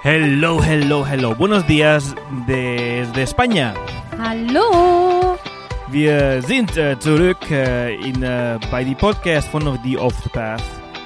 Hello, hello, hello. Buenos días desde España. Hallo! Wir sind zurück bei dem Podcast von The Off the Path.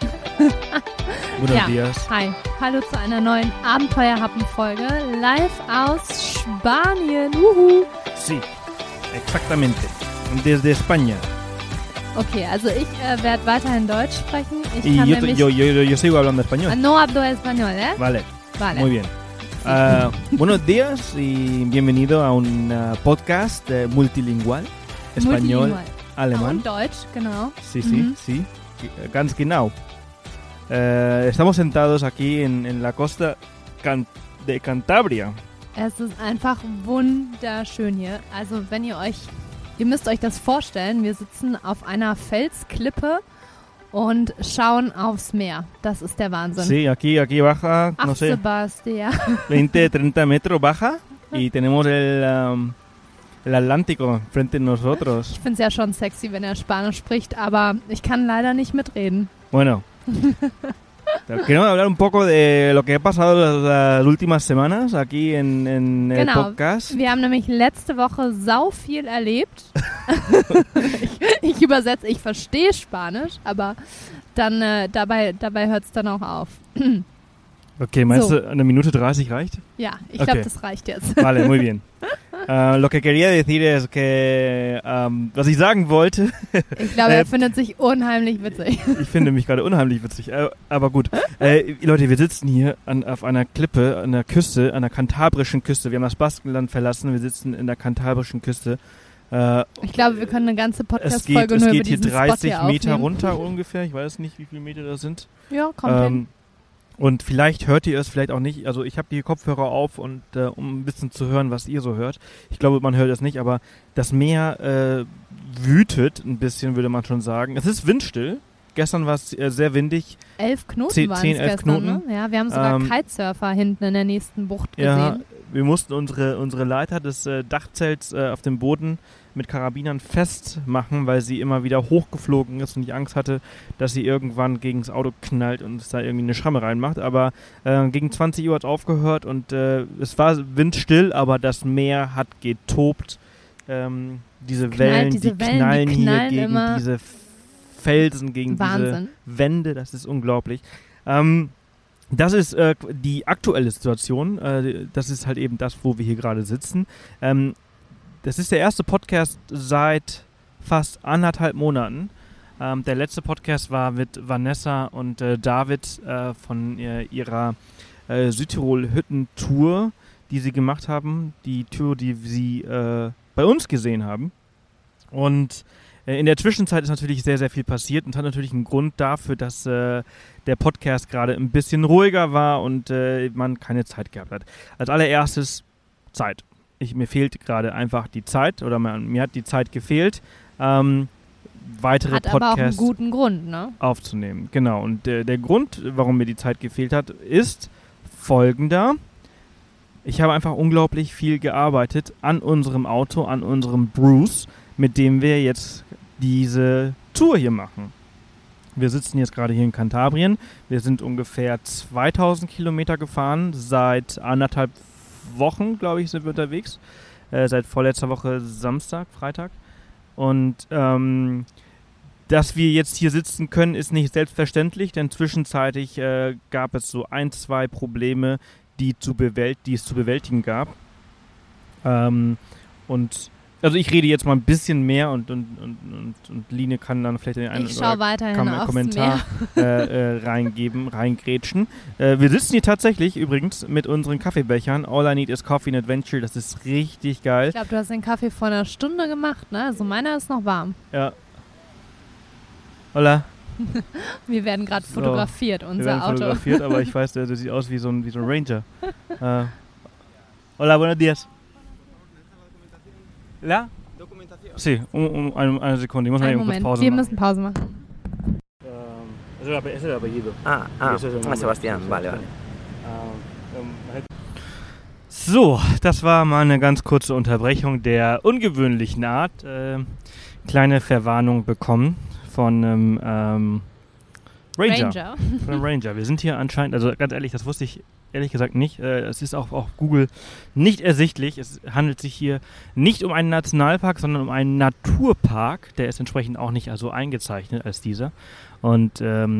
Buenos dias. Hi. Hallo zu einer neuen Abenteuerhappen-Folge live aus Spanien. Sí, exactamente. Desde España. Okay, also ich werde weiterhin Deutsch sprechen. Y yo sigo hablando español. No hablo español, ¿eh? Vale. Muy bien. Okay. Buenos días y bienvenido a un podcast multilingual. Español, alemán. Und Deutsch, genau. Sí, ganz genau. Estamos sentados aquí en la costa de Cantabria. Es ist einfach wunderschön hier. Also ihr müsst euch das vorstellen, wir sitzen auf einer Felsklippe und schauen aufs Meer. Das ist der Wahnsinn. Sí, aquí baja, Ach, no sé, Sebastian. 20, 30 metros baja y tenemos el Atlántico frente a nosotros. Ich finde es ja schon sexy, wenn er Spanisch spricht, aber ich kann leider nicht mitreden. Bueno, queremos hablar un poco de lo que ha pasado las últimas semanas aquí en el podcast. Wir haben nämlich letzte Woche sau viel erlebt. Ich übersetze, ich verstehe Spanisch, aber dann dabei hört es dann auch auf. Okay, meinst du, eine Minute 30 reicht? Ja, ich glaube, das reicht jetzt. Vale, muy bien. Lo que quería decir es que, was ich sagen wollte... Ich glaube, er findet sich unheimlich witzig. Ich finde mich gerade unheimlich witzig, aber gut. Leute, wir sitzen hier auf einer Klippe, an der Küste, an der kantabrischen Küste. Wir haben das Baskenland verlassen, wir sitzen in der kantabrischen Küste. Ich glaube, wir können eine ganze Podcast-Folge nur über diesen Spot hier aufnehmen. Es geht hier 30 Meter runter ungefähr, ich weiß nicht, wie viele Meter das sind. Ja, kommt hin. Und vielleicht hört ihr es, vielleicht auch nicht. Also ich habe die Kopfhörer auf, und um ein bisschen zu hören, was ihr so hört. Ich glaube, man hört es nicht, aber das Meer wütet ein bisschen, würde man schon sagen. Es ist windstill. Gestern war es sehr windig. 11 Knoten waren es gestern, Knoten. Ne? Ja, wir haben sogar Kitesurfer hinten in der nächsten Bucht gesehen. Ja, wir mussten unsere Leiter des Dachzelts auf dem Boden mit Karabinern festmachen, weil sie immer wieder hochgeflogen ist und ich Angst hatte, dass sie irgendwann gegen das Auto knallt und es da irgendwie eine Schramme reinmacht. Aber gegen 20 Uhr hat es aufgehört und es war windstill, aber das Meer hat getobt. Diese Wellen, die knallen hier gegen immer. Diese Felsen, gegen Wahnsinn. Diese Wände, das ist unglaublich. Das ist die aktuelle Situation. Das ist halt eben das, wo wir hier gerade sitzen. Das ist der erste Podcast seit fast 1,5 Monaten. Der letzte Podcast war mit Vanessa und David von ihrer Südtirol-Hütten-Tour, die sie gemacht haben. Die Tour, die sie bei uns gesehen haben. Und in der Zwischenzeit ist natürlich sehr, sehr viel passiert und hat natürlich einen Grund dafür, dass der Podcast gerade ein bisschen ruhiger war und man keine Zeit gehabt hat. Als allererstes Zeit. Mir fehlt gerade einfach die Zeit oder mir hat die Zeit gefehlt, weitere Podcasts aber auch einen guten Grund, ne? Aufzunehmen. Genau. Und der Grund, warum mir die Zeit gefehlt hat, ist folgender. Ich habe einfach unglaublich viel gearbeitet an unserem Auto, an unserem Bruce, mit dem wir jetzt diese Tour hier machen. Wir sitzen jetzt gerade hier in Kantabrien. Wir sind ungefähr 2000 Kilometer gefahren. Seit 1,5 Wochen, glaube ich, sind wir unterwegs. Seit vorletzter Woche Freitag. Und dass wir jetzt hier sitzen können, ist nicht selbstverständlich, denn zwischenzeitlich gab es so 1-2 Probleme, die es zu bewältigen gab. Und also ich rede jetzt mal ein bisschen mehr und Line kann dann vielleicht den einen oder anderen Kommentar reingrätschen. Wir sitzen hier tatsächlich übrigens mit unseren Kaffeebechern. All I Need is Coffee and Adventure. Das ist richtig geil. Ich glaube, du hast den Kaffee vor einer Stunde gemacht, ne? Also meiner ist noch warm. Ja. Hola. Wir werden gerade fotografiert, unser wir werden Auto. Fotografiert, aber ich weiß, der sieht aus wie so ein Ranger. Hola, buenos días. ¿La? Sí, eine Sekunde. Ich muss mal eben kurz Pause machen. Wir müssen Pause machen. Ese es el apellido. Sebastián, vale. So, das war mal eine ganz kurze Unterbrechung der ungewöhnlichen Art. Kleine Verwarnung bekommen von Ranger. Von einem Ranger. Wir sind hier anscheinend, also ganz ehrlich, das wusste ich ehrlich gesagt nicht. Es ist auch auf Google nicht ersichtlich. Es handelt sich hier nicht um einen Nationalpark, sondern um einen Naturpark. Der ist entsprechend auch nicht so eingezeichnet als dieser. Und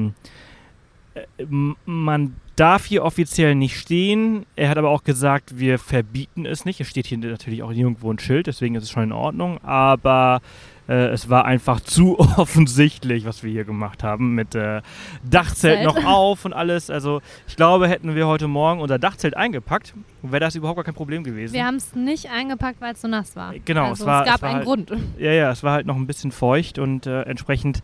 man darf hier offiziell nicht stehen. Er hat aber auch gesagt, wir verbieten es nicht. Es steht hier natürlich auch nirgendwo ein Schild, deswegen ist es schon in Ordnung. Aber es war einfach zu offensichtlich, was wir hier gemacht haben. Mit Dachzelt noch auf und alles. Also ich glaube, hätten wir heute Morgen unser Dachzelt eingepackt, wäre das überhaupt gar kein Problem gewesen. Wir haben es nicht eingepackt, weil es so nass war. Genau. Also es gab einen Grund. Ja, es war halt noch ein bisschen feucht und entsprechend...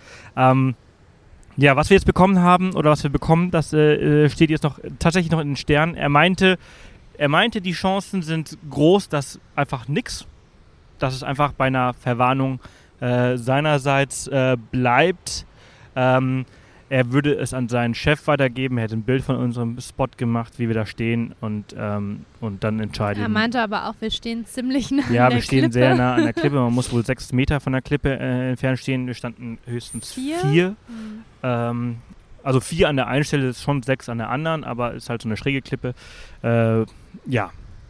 ja, was wir jetzt bekommen haben oder was wir bekommen, das steht jetzt tatsächlich noch in den Sternen. Er meinte, die Chancen sind groß, dass einfach nichts, dass es einfach bei einer Verwarnung seinerseits bleibt. Er würde es an seinen Chef weitergeben. Er hätte ein Bild von unserem Spot gemacht, wie wir da stehen und dann entscheiden. Er meinte aber auch, wir stehen ziemlich nah an der Klippe. Ja, wir stehen sehr nah an der Klippe. Man muss wohl 6 Meter von der Klippe entfernt stehen. Wir standen höchstens 4. Also 4 an der einen Stelle, ist schon 6 an der anderen, aber ist halt so eine schräge Klippe. Ja,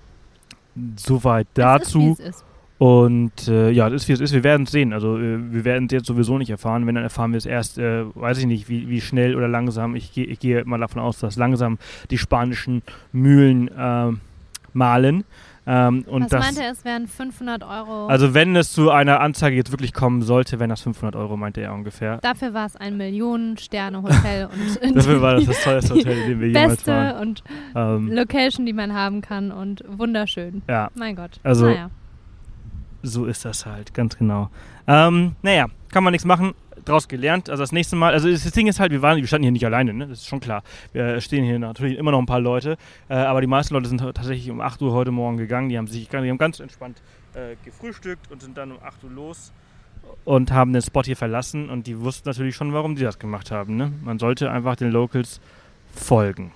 soweit dazu. Es ist, wie es ist. Und ja, das ist wie es ist. Wir werden es sehen. Also wir werden es jetzt sowieso nicht erfahren. Wenn, dann erfahren wir es erst, weiß ich nicht, wie schnell oder langsam. Ich gehe mal davon aus, dass langsam die spanischen Mühlen mahlen. Und was meinte er, es wären 500 Euro? Also wenn es zu einer Anzeige jetzt wirklich kommen sollte, wären das 500 Euro, meinte er ungefähr. Dafür war es ein Millionen-Sterne-Hotel. Und dafür war das teuerste Hotel, in dem wir jemals waren. Beste und Location, die man haben kann und wunderschön. Ja. Mein Gott. Also naja. So ist das halt, ganz genau. Naja, kann man nichts machen. Draus gelernt. Also das nächste Mal, also das Ding ist halt, wir standen hier nicht alleine, ne? Das ist schon klar. Wir stehen hier natürlich immer noch ein paar Leute, aber die meisten Leute sind tatsächlich um 8 Uhr heute Morgen gegangen. Die haben ganz entspannt gefrühstückt und sind dann um 8 Uhr los und haben den Spot hier verlassen und die wussten natürlich schon, warum die das gemacht haben, ne? Man sollte einfach den Locals folgen.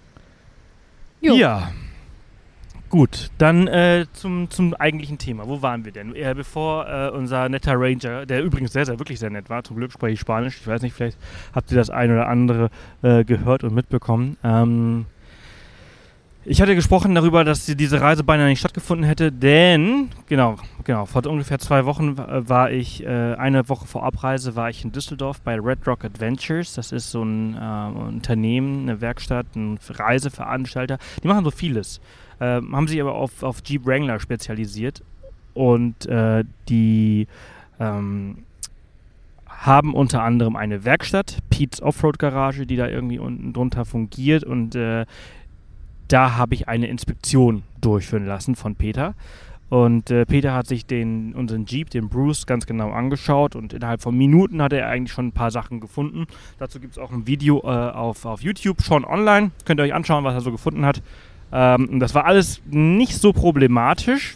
Jo. Ja. Gut, dann zum eigentlichen Thema. Wo waren wir denn? Bevor unser netter Ranger, der übrigens wirklich sehr nett war, zum Glück spreche ich Spanisch, ich weiß nicht, vielleicht habt ihr das ein oder andere gehört und mitbekommen. Ich hatte gesprochen darüber, dass diese Reise beinahe nicht stattgefunden hätte, denn, genau, vor ungefähr 2 Wochen war ich, eine Woche vor Abreise war ich in Düsseldorf bei Red Rock Adventures. Das ist so ein Unternehmen, eine Werkstatt, ein Reiseveranstalter. Die machen so vieles. Haben sich aber auf Jeep Wrangler spezialisiert und die haben unter anderem eine Werkstatt, Pete's Offroad Garage, die da irgendwie unten drunter fungiert und da habe ich eine Inspektion durchführen lassen von Peter. Und Peter hat sich unseren Jeep, den Bruce, ganz genau angeschaut und innerhalb von Minuten hat er eigentlich schon ein paar Sachen gefunden. Dazu gibt es auch ein Video auf YouTube schon online. Könnt ihr euch anschauen, was er so gefunden hat. Und das war alles nicht so problematisch.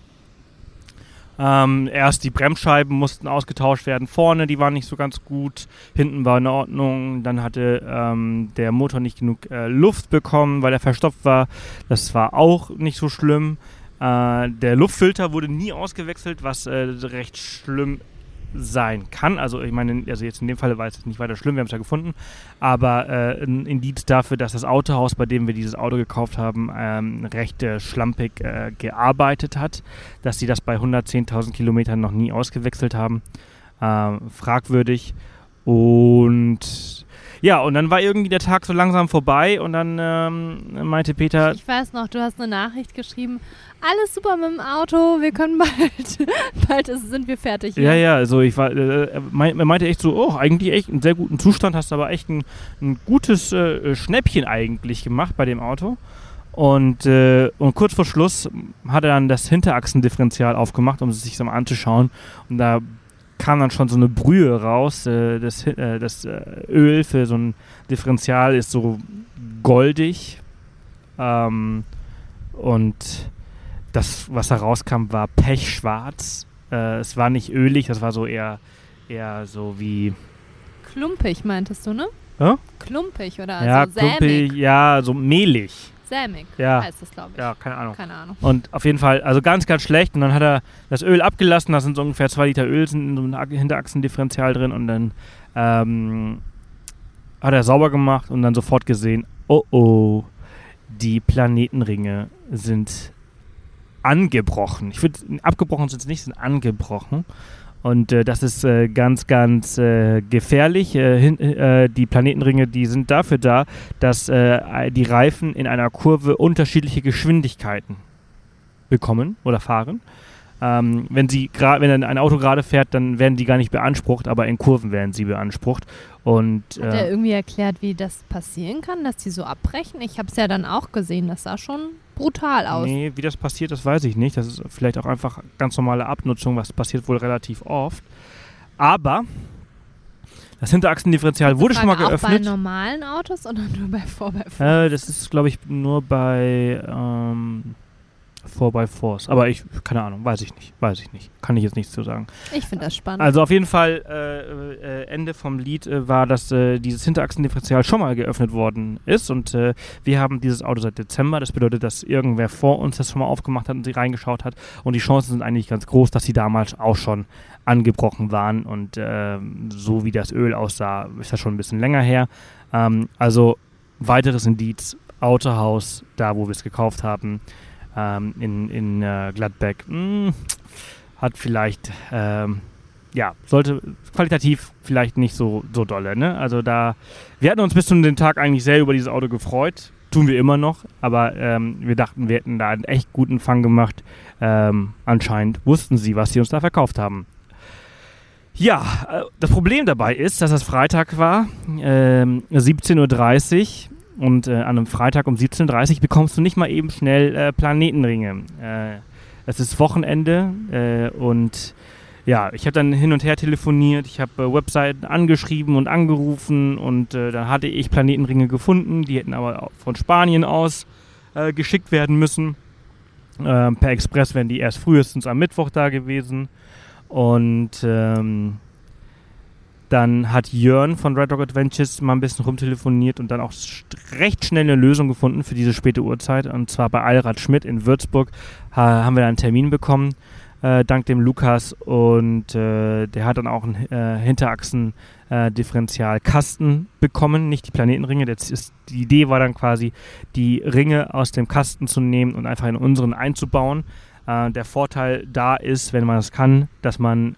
Erst die Bremsscheiben mussten ausgetauscht werden. Vorne, die waren nicht so ganz gut. Hinten war in Ordnung. Dann hatte der Motor nicht genug Luft bekommen, weil er verstopft war. Das war auch nicht so schlimm. Der Luftfilter wurde nie ausgewechselt, was recht schlimm sein kann. Also ich meine, jetzt in dem Fall war es nicht weiter schlimm, wir haben es ja gefunden, aber ein Indiz dafür, dass das Autohaus, bei dem wir dieses Auto gekauft haben, recht schlampig gearbeitet hat, dass sie das bei 110.000 Kilometern noch nie ausgewechselt haben. Fragwürdig. Und ja, und dann war irgendwie der Tag so langsam vorbei und dann meinte Peter... Ich weiß noch, du hast eine Nachricht geschrieben, alles super mit dem Auto, wir können bald sind wir fertig hier. Ja, also er meinte echt so, eigentlich echt einen sehr guten Zustand, hast aber echt ein gutes Schnäppchen eigentlich gemacht bei dem Auto. Und kurz vor Schluss hat er dann das Hinterachsendifferential aufgemacht, um es sich mal anzuschauen. Und da kam dann schon so eine Brühe raus. Das Öl für so ein Differential ist so goldig. Und das, was da rauskam, war pechschwarz. Es war nicht ölig, das war so eher so wie... Klumpig, meintest du, ne? Ja? Klumpig oder ja, so sämig? Klumpig, ja, so mehlig. Sämig heißt das, glaube ich. Ja, keine Ahnung. Und auf jeden Fall, also ganz, ganz schlecht. Und dann hat er das Öl abgelassen, da sind so ungefähr 2 Liter Öl sind in so einem Hinterachsendifferential drin. Und dann hat er sauber gemacht und dann sofort gesehen, oh, die Planetenringe sind angebrochen. Ich würde, abgebrochen sind sie nicht, sind angebrochen. Und das ist ganz, ganz gefährlich. Die Planetenringe, die sind dafür da, dass die Reifen in einer Kurve unterschiedliche Geschwindigkeiten bekommen oder fahren. Wenn ein Auto gerade fährt, dann werden die gar nicht beansprucht, aber in Kurven werden sie beansprucht. Und, hat er irgendwie erklärt, wie das passieren kann, dass die so abbrechen? Ich habe es ja dann auch gesehen, das sah schon brutal aus. Nee, wie das passiert, das weiß ich nicht. Das ist vielleicht auch einfach ganz normale Abnutzung, was passiert wohl relativ oft. Aber das Hinterachsendifferential wurde schon mal geöffnet. Auch bei normalen Autos oder nur bei 4x4? Das ist, glaube ich, nur bei 4x4s. Aber keine Ahnung, weiß ich nicht. Kann ich jetzt nichts zu sagen. Ich finde das spannend. Also auf jeden Fall, Ende vom Lied war, dass dieses Hinterachsendifferential schon mal geöffnet worden ist. Und wir haben dieses Auto seit Dezember. Das bedeutet, dass irgendwer vor uns das schon mal aufgemacht hat und sie reingeschaut hat. Und die Chancen sind eigentlich ganz groß, dass sie damals auch schon angebrochen waren. Und so wie das Öl aussah, ist das schon ein bisschen länger her. Also weiteres Indiz, Autohaus, da wo wir es gekauft haben, in Gladbeck, hat vielleicht, sollte qualitativ vielleicht nicht so dolle, ne? Also wir hatten uns bis zu dem Tag eigentlich sehr über dieses Auto gefreut, tun wir immer noch, aber wir dachten, wir hätten da einen echt guten Fang gemacht. Anscheinend wussten sie, was sie uns da verkauft haben. Ja, das Problem dabei ist, dass das Freitag war, 17:30 Uhr. Und an einem Freitag um 17:30 Uhr bekommst du nicht mal eben schnell Planetenringe. Es ist Wochenende und ja, ich habe dann hin und her telefoniert, ich habe Webseiten angeschrieben und angerufen und dann hatte ich Planetenringe gefunden, die hätten aber auch von Spanien aus geschickt werden müssen. Per Express wären die erst frühestens am Mittwoch da gewesen und dann hat Jörn von Red Rock Adventures mal ein bisschen rumtelefoniert und dann auch recht schnell eine Lösung gefunden für diese späte Uhrzeit. Und zwar bei Allrad Schmidt in Würzburg haben wir da einen Termin bekommen, dank dem Lukas. Und der hat dann auch einen Hinterachsen-Differential-Kasten bekommen, nicht die Planetenringe. Die Idee war dann quasi, die Ringe aus dem Kasten zu nehmen und einfach in unseren einzubauen. Der Vorteil da ist, wenn man das kann, dass man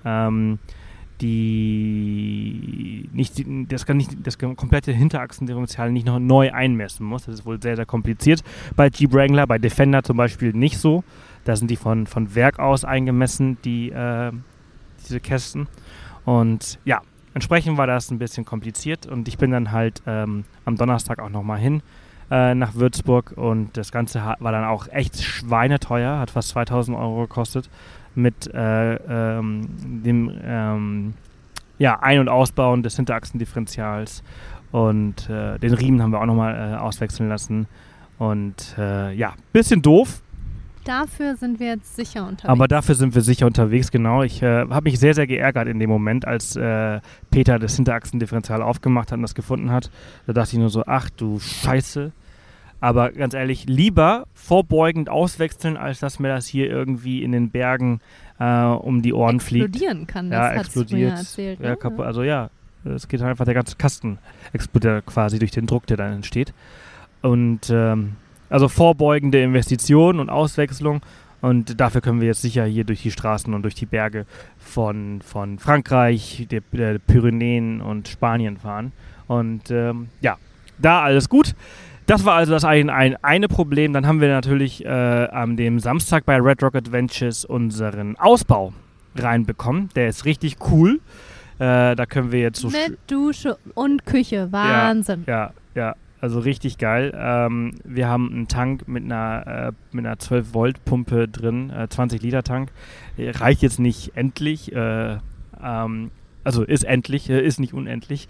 das komplette Hinterachsendifferential nicht noch neu einmessen muss. Das ist wohl sehr, sehr kompliziert. Bei Jeep Wrangler, bei Defender zum Beispiel nicht so. Da sind die von Werk aus eingemessen, diese Kästen. Und ja, entsprechend war das ein bisschen kompliziert. Und ich bin dann halt am Donnerstag auch nochmal hin nach Würzburg. Und das Ganze war dann auch echt schweineteuer, hat fast 2.000 Euro gekostet. Mit dem Ein- und Ausbauen des Hinterachsendifferentials und den Riemen haben wir auch nochmal auswechseln lassen und bisschen doof. Dafür sind wir jetzt sicher unterwegs. Aber dafür sind wir sicher unterwegs, genau. Ich habe mich sehr, sehr geärgert in dem Moment, als Peter das Hinterachsendifferential aufgemacht hat und das gefunden hat. Da dachte ich nur so, ach du Scheiße. Aber ganz ehrlich, lieber vorbeugend auswechseln, als dass mir das hier irgendwie in den Bergen um die Ohren fliegt. Explodieren kann das, ja, hat's explodiert. Mir erzählt. Ja, also ja, es geht einfach, der ganze Kasten explodiert quasi durch den Druck, der dann entsteht. Und also vorbeugende Investition und Auswechslung. Und dafür können wir jetzt sicher hier durch die Straßen und durch die Berge von Frankreich, der Pyrenäen und Spanien fahren. Und da alles gut. Das war also das eine Problem. Dann haben wir natürlich am dem Samstag bei Red Rock Adventures unseren Ausbau reinbekommen. Der ist richtig cool. Da können wir jetzt so... Mit Dusche und Küche. Wahnsinn. Ja. Also richtig geil. Wir haben einen Tank mit einer 12-Volt-Pumpe drin, 20-Liter-Tank. Reicht jetzt nicht endlich. Also ist endlich, ist nicht unendlich.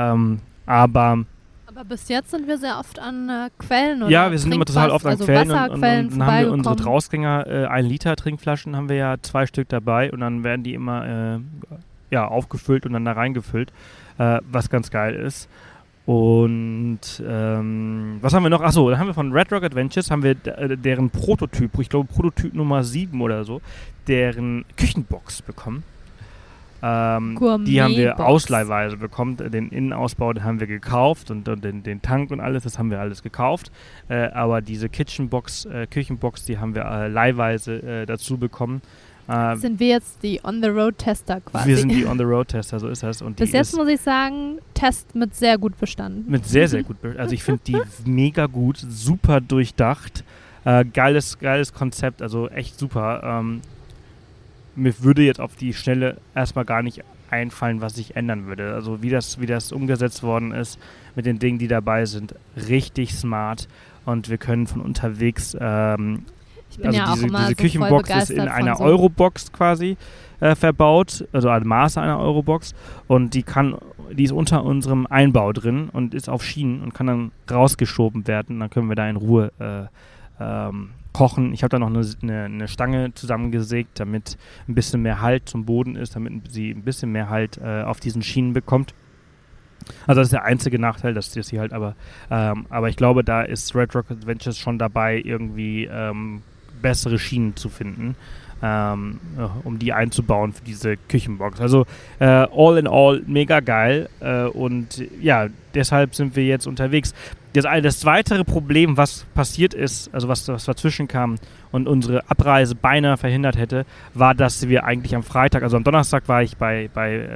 Aber bis jetzt sind wir sehr oft an Quellen oder ja, wir sind immer total oft an Quellen und dann haben wir unsere Drausgänger 1 Liter Trinkflaschen, haben wir ja 2 Stück dabei und dann werden die immer aufgefüllt und dann da reingefüllt, was ganz geil ist. Und was haben wir noch? Achso, dann haben wir von Red Rock Adventures deren Prototyp, ich glaube Prototyp Nummer 7 oder so, deren Küchenbox bekommen. Die haben wir ausleihweise bekommen. Den Innenausbau, den haben wir gekauft und den Tank und alles, das haben wir alles gekauft. Aber diese Küchenbox, die haben wir leihweise dazu bekommen. Sind wir jetzt die On-the-Road-Tester quasi? Wir sind die On-the-Road-Tester, so ist das. Und bis jetzt muss ich sagen, Test mit sehr gut bestanden. Mit sehr, sehr gut. Also ich finde die mega gut, super durchdacht. Geiles Konzept, also echt super. Mir würde jetzt auf die Schnelle erstmal gar nicht einfallen, was ich ändern würde. Also wie das umgesetzt worden ist mit den Dingen, die dabei sind, richtig smart. Und wir können von unterwegs, diese Küchenbox ist in einer Eurobox quasi verbaut, also ein Maß einer Eurobox. Und die ist unter unserem Einbau drin und ist auf Schienen und kann dann rausgeschoben werden. Dann können wir da in Ruhe kochen. Ich habe da noch eine Stange zusammengesägt, damit ein bisschen mehr Halt zum Boden ist, damit sie ein bisschen mehr Halt auf diesen Schienen bekommt. Also das ist der einzige Nachteil, dass sie halt aber ich glaube, da ist Red Rock Adventures schon dabei, irgendwie bessere Schienen zu finden, um die einzubauen für diese Küchenbox. Also all in all mega geil und ja, deshalb sind wir jetzt unterwegs. Das weitere Problem, was passiert ist, also was dazwischen kam und unsere Abreise beinahe verhindert hätte, war, dass wir eigentlich am Freitag, also am Donnerstag war ich bei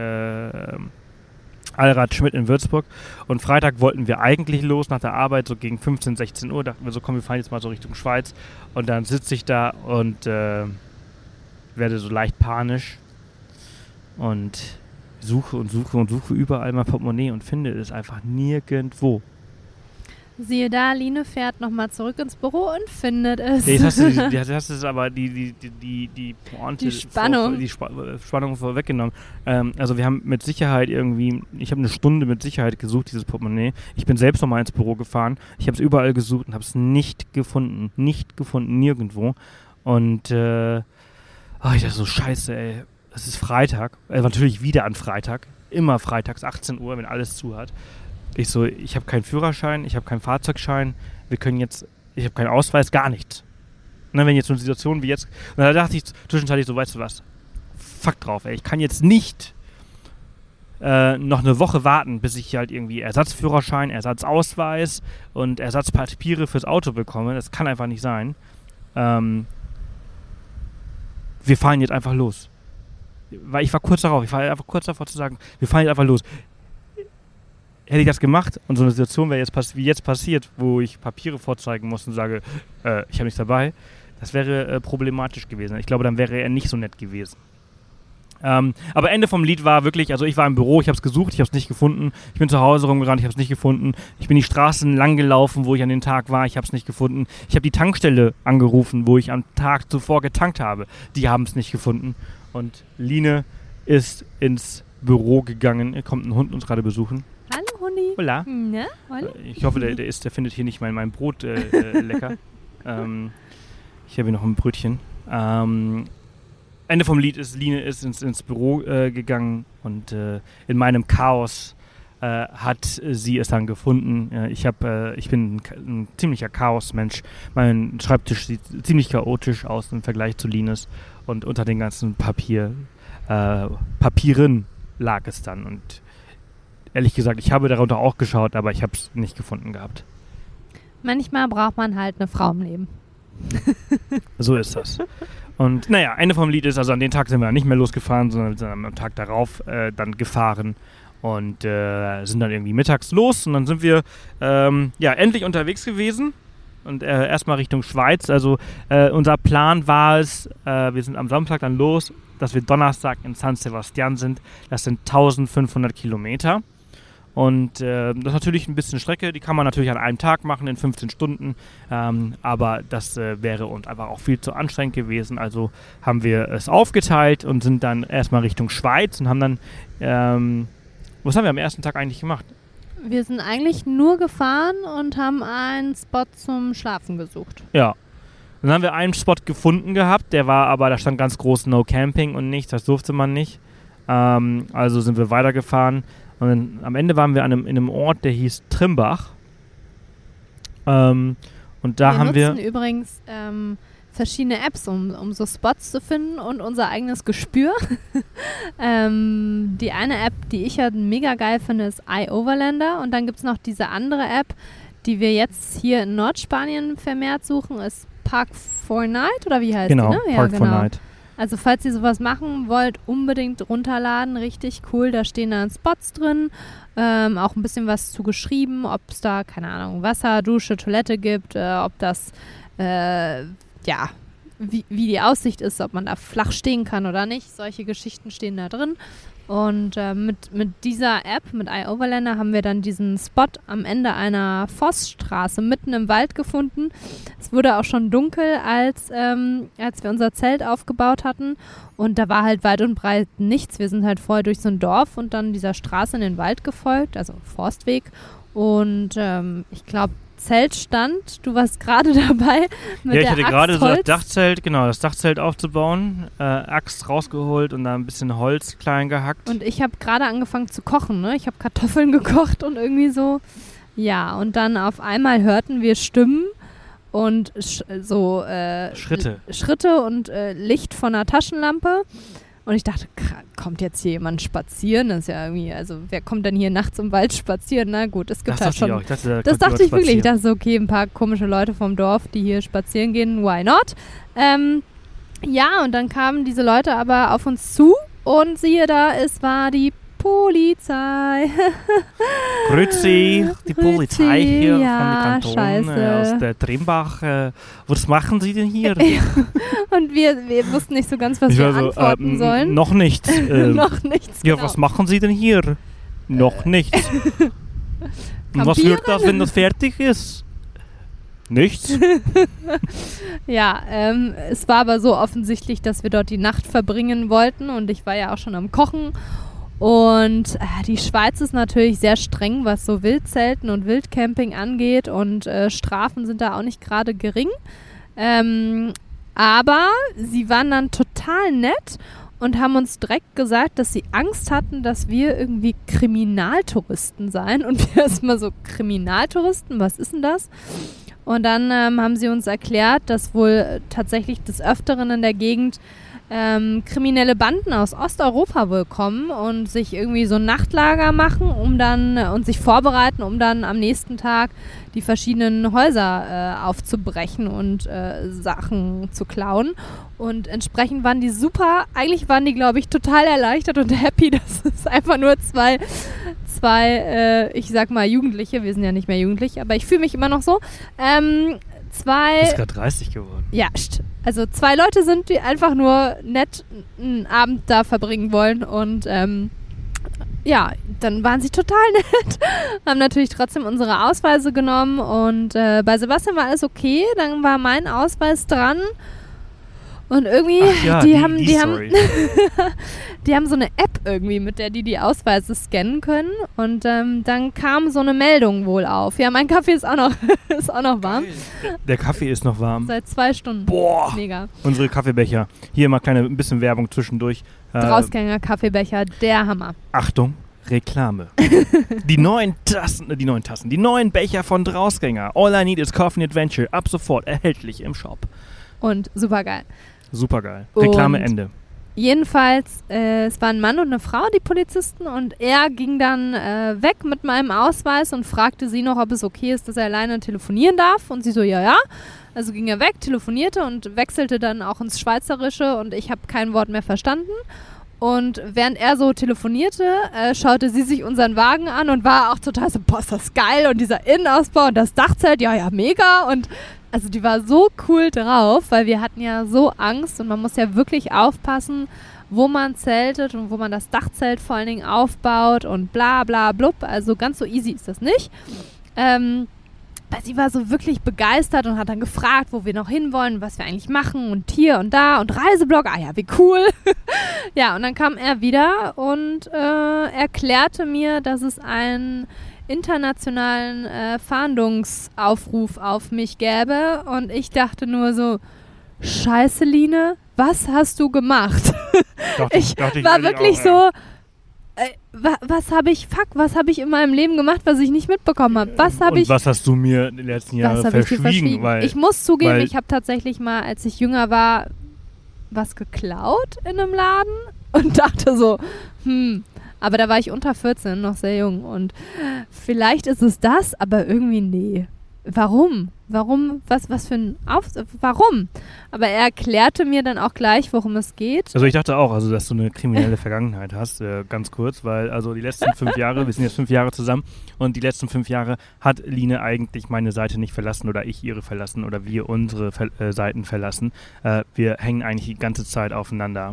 Allrad Schmidt in Würzburg und Freitag wollten wir eigentlich los nach der Arbeit, so gegen 15, 16 Uhr, dachten wir so, komm, wir fahren jetzt mal so Richtung Schweiz und dann sitze ich da und werde so leicht panisch und suche überall mein Portemonnaie und finde es einfach nirgendwo. Siehe da, Line fährt nochmal zurück ins Büro und findet es. Jetzt hast du aber die Pointe, die Spannung. Spannung vorweggenommen. Also wir haben mit Sicherheit ich habe eine Stunde mit Sicherheit gesucht, dieses Portemonnaie. Ich bin selbst nochmal ins Büro gefahren. Ich habe es überall gesucht und habe es nicht gefunden, nirgendwo. Und ich dachte so, scheiße, ey, es ist Freitag. Natürlich wieder an Freitag. Immer freitags, 18 Uhr, wenn alles zu hat. Ich habe keinen Führerschein, ich habe keinen Fahrzeugschein, ich habe keinen Ausweis, gar nichts. Und dann, wenn jetzt so eine Situation wie jetzt, und da dachte ich zwischenzeitlich so, weißt du was, fuck drauf, ey, ich kann jetzt nicht noch eine Woche warten, bis ich halt irgendwie Ersatzführerschein, Ersatzausweis und Ersatzpapiere fürs Auto bekomme. Das kann einfach nicht sein. Wir fahren jetzt einfach los. Weil ich war kurz davor zu sagen, wir fahren jetzt einfach los. Hätte ich das gemacht und so eine Situation wäre wie jetzt passiert, wo ich Papiere vorzeigen muss und sage, ich habe nichts dabei, das wäre problematisch gewesen. Ich glaube, dann wäre er nicht so nett gewesen. Aber Ende vom Lied war wirklich, also ich war im Büro, ich habe es gesucht, ich habe es nicht gefunden. Ich bin zu Hause rumgerannt, ich habe es nicht gefunden. Ich bin die Straßen lang gelaufen, wo ich an dem Tag war, ich habe es nicht gefunden. Ich habe die Tankstelle angerufen, wo ich am Tag zuvor getankt habe. Die haben es nicht gefunden. Und Line ist ins Büro gegangen. Hier kommt ein Hund uns gerade besuchen. Hallo Hundi. Hola. Na, hallo. Ich hoffe, der findet hier nicht mein Brot lecker. Ich habe hier noch ein Brötchen. Ende vom Lied ist, Line ist ins Büro gegangen und in meinem Chaos hat sie es dann gefunden. Ich bin ein ziemlicher Chaosmensch. Mein Schreibtisch sieht ziemlich chaotisch aus im Vergleich zu Lines und unter den ganzen Papieren lag es dann und ehrlich gesagt, ich habe darunter auch geschaut, aber ich habe es nicht gefunden gehabt. Manchmal braucht man halt eine Frau im Leben. So ist das. Und naja, Ende vom Lied ist, also an den Tag sind wir nicht mehr losgefahren, sondern wir sind am Tag darauf dann gefahren und sind dann irgendwie mittags los und dann sind wir endlich unterwegs gewesen und erstmal Richtung Schweiz. Also unser Plan war es, wir sind am Samstag dann los, dass wir Donnerstag in San Sebastian sind. Das sind 1500 Kilometer. Und das ist natürlich ein bisschen Strecke, die kann man natürlich an einem Tag machen, in 15 Stunden, aber das wäre uns einfach auch viel zu anstrengend gewesen. Also haben wir es aufgeteilt und sind dann erstmal Richtung Schweiz und haben dann, was haben wir am ersten Tag eigentlich gemacht? Wir sind eigentlich nur gefahren und haben einen Spot zum Schlafen gesucht. Ja, dann haben wir einen Spot gefunden gehabt, da stand ganz groß No Camping und nichts, das durfte man nicht. Also sind wir weitergefahren. Und dann, am Ende waren wir in einem Ort, der hieß Trimbach. Und da haben wir... nutzen übrigens verschiedene Apps, um so Spots zu finden und unser eigenes Gespür. Die eine App, die ich ja mega geil finde, ist iOverlander. Und dann gibt es noch diese andere App, die wir jetzt hier in Nordspanien vermehrt suchen, ist Park4Night oder wie heißt die? Ne? Ja, Park4Night. Also falls ihr sowas machen wollt, unbedingt runterladen. Richtig cool, da stehen dann Spots drin. Auch ein bisschen was zu geschrieben, ob es da, keine Ahnung, Wasser, Dusche, Toilette gibt, ob das, wie die Aussicht ist, ob man da flach stehen kann oder nicht. Solche Geschichten stehen da drin. Und mit dieser App, mit iOverlander, haben wir dann diesen Spot am Ende einer Forststraße mitten im Wald gefunden. Es wurde auch schon dunkel, als wir unser Zelt aufgebaut hatten. Und da war halt weit und breit nichts. Wir sind halt vorher durch so ein Dorf und dann dieser Straße in den Wald gefolgt, also Forstweg. Und ich glaube, Zelt stand. Du warst gerade dabei mit der ich hatte gerade Axt, das Dachzelt aufzubauen, Axt rausgeholt und da ein bisschen Holz klein gehackt. Und ich habe gerade angefangen zu kochen, ne? Ich habe Kartoffeln gekocht und irgendwie so, ja. Und dann auf einmal hörten wir Stimmen und Schritte und Licht von einer Taschenlampe. Und ich dachte, kommt jetzt hier jemand spazieren? Das ist ja irgendwie, also wer kommt denn hier nachts im Wald spazieren? Na gut, es gibt halt schon. Das dachte ich wirklich. Ich dachte so, okay, ein paar komische Leute vom Dorf, die hier spazieren gehen, why not? Ja, und dann kamen diese Leute aber auf uns zu und siehe da, es war die Polizei. Grüezi, die Polizei hier ja, von der Kanton aus der Trimbach. Was machen Sie denn hier? Und wir wussten nicht so ganz, was wir antworten sollen. Noch nichts. Noch nichts, Ja, genau. was machen Sie denn hier? Noch nichts. Und was wird das, wenn das fertig ist? Nichts. Ja, es war aber so offensichtlich, dass wir dort die Nacht verbringen wollten und ich war ja auch schon am Kochen. Und die Schweiz ist natürlich sehr streng, was so Wildzelten und Wildcamping angeht und Strafen sind da auch nicht gerade gering. Aber sie waren dann total nett und haben uns direkt gesagt, dass sie Angst hatten, dass wir irgendwie Kriminaltouristen seien. Und wir erstmal so, Kriminaltouristen, was ist denn das? Und dann haben sie uns erklärt, dass wohl tatsächlich des Öfteren in der Gegend kriminelle Banden aus Osteuropa wohl kommen und sich irgendwie so ein Nachtlager machen, und sich vorbereiten, um dann am nächsten Tag die verschiedenen Häuser aufzubrechen und Sachen zu klauen. Und entsprechend waren die super, eigentlich waren die, glaube ich, total erleichtert und happy, dass es einfach nur zwei ich sag mal Jugendliche, wir sind ja nicht mehr jugendlich, aber ich fühle mich immer noch so, Du bist gerade 30 geworden. Ja, also 2 Leute sind, die einfach nur nett einen Abend da verbringen wollen und ja, dann waren sie total nett, haben natürlich trotzdem unsere Ausweise genommen und bei Sebastian war alles okay, dann war mein Ausweis dran und irgendwie, die haben so eine App irgendwie, mit der die Ausweise scannen können und dann kam so eine Meldung wohl auf. Ja, mein Kaffee ist auch noch warm. Der Kaffee ist noch warm. Seit 2 Stunden. Boah! Mega. Unsere Kaffeebecher. Hier mal ein bisschen Werbung zwischendurch. Drausgänger Kaffeebecher, der Hammer. Achtung, Reklame. Die neuen Becher von Drausgänger. All I Need is Coffee Adventure. Ab sofort erhältlich im Shop. Und supergeil. Supergeil. Reklame Ende. Jedenfalls, es war ein Mann und eine Frau, die Polizisten, und er ging dann weg mit meinem Ausweis und fragte sie noch, ob es okay ist, dass er alleine telefonieren darf. Und sie so, ja. Also ging er weg, telefonierte und wechselte dann auch ins Schweizerische und ich habe kein Wort mehr verstanden. Und während er so telefonierte, schaute sie sich unseren Wagen an und war auch total so, boah, ist das geil, und dieser Innenausbau und das Dachzelt, ja, mega. Und also die war so cool drauf, weil wir hatten ja so Angst und man muss ja wirklich aufpassen, wo man zeltet und wo man das Dachzelt vor allen Dingen aufbaut und bla bla blub. Also ganz so easy ist das nicht. Sie war so wirklich begeistert und hat dann gefragt, wo wir noch hinwollen, was wir eigentlich machen und hier und da und Reiseblog, ja, wie cool. Ja, und dann kam er wieder und erklärte mir, dass es einen internationalen Fahndungsaufruf auf mich gäbe und ich dachte nur so, Scheiße, Line, was hast du gemacht? Ich war wirklich so, was habe ich in meinem Leben gemacht, was ich nicht mitbekommen habe? Was hast du mir in den letzten Jahren verschwiegen? Ich muss zugeben, ich habe tatsächlich mal, als ich jünger war, was geklaut in einem Laden und dachte so, aber da war ich unter 14, noch sehr jung und vielleicht ist es das, aber irgendwie nee. Warum? Warum? Was für ein Warum? Aber er erklärte mir dann auch gleich, worum es geht. Also ich dachte auch, dass du eine kriminelle Vergangenheit hast, ganz kurz, weil die letzten 5 Jahre, wir sind jetzt 5 Jahre zusammen und die letzten 5 Jahre hat Line eigentlich meine Seite nicht verlassen oder ich ihre verlassen oder wir unsere Seiten verlassen. Wir hängen eigentlich die ganze Zeit aufeinander.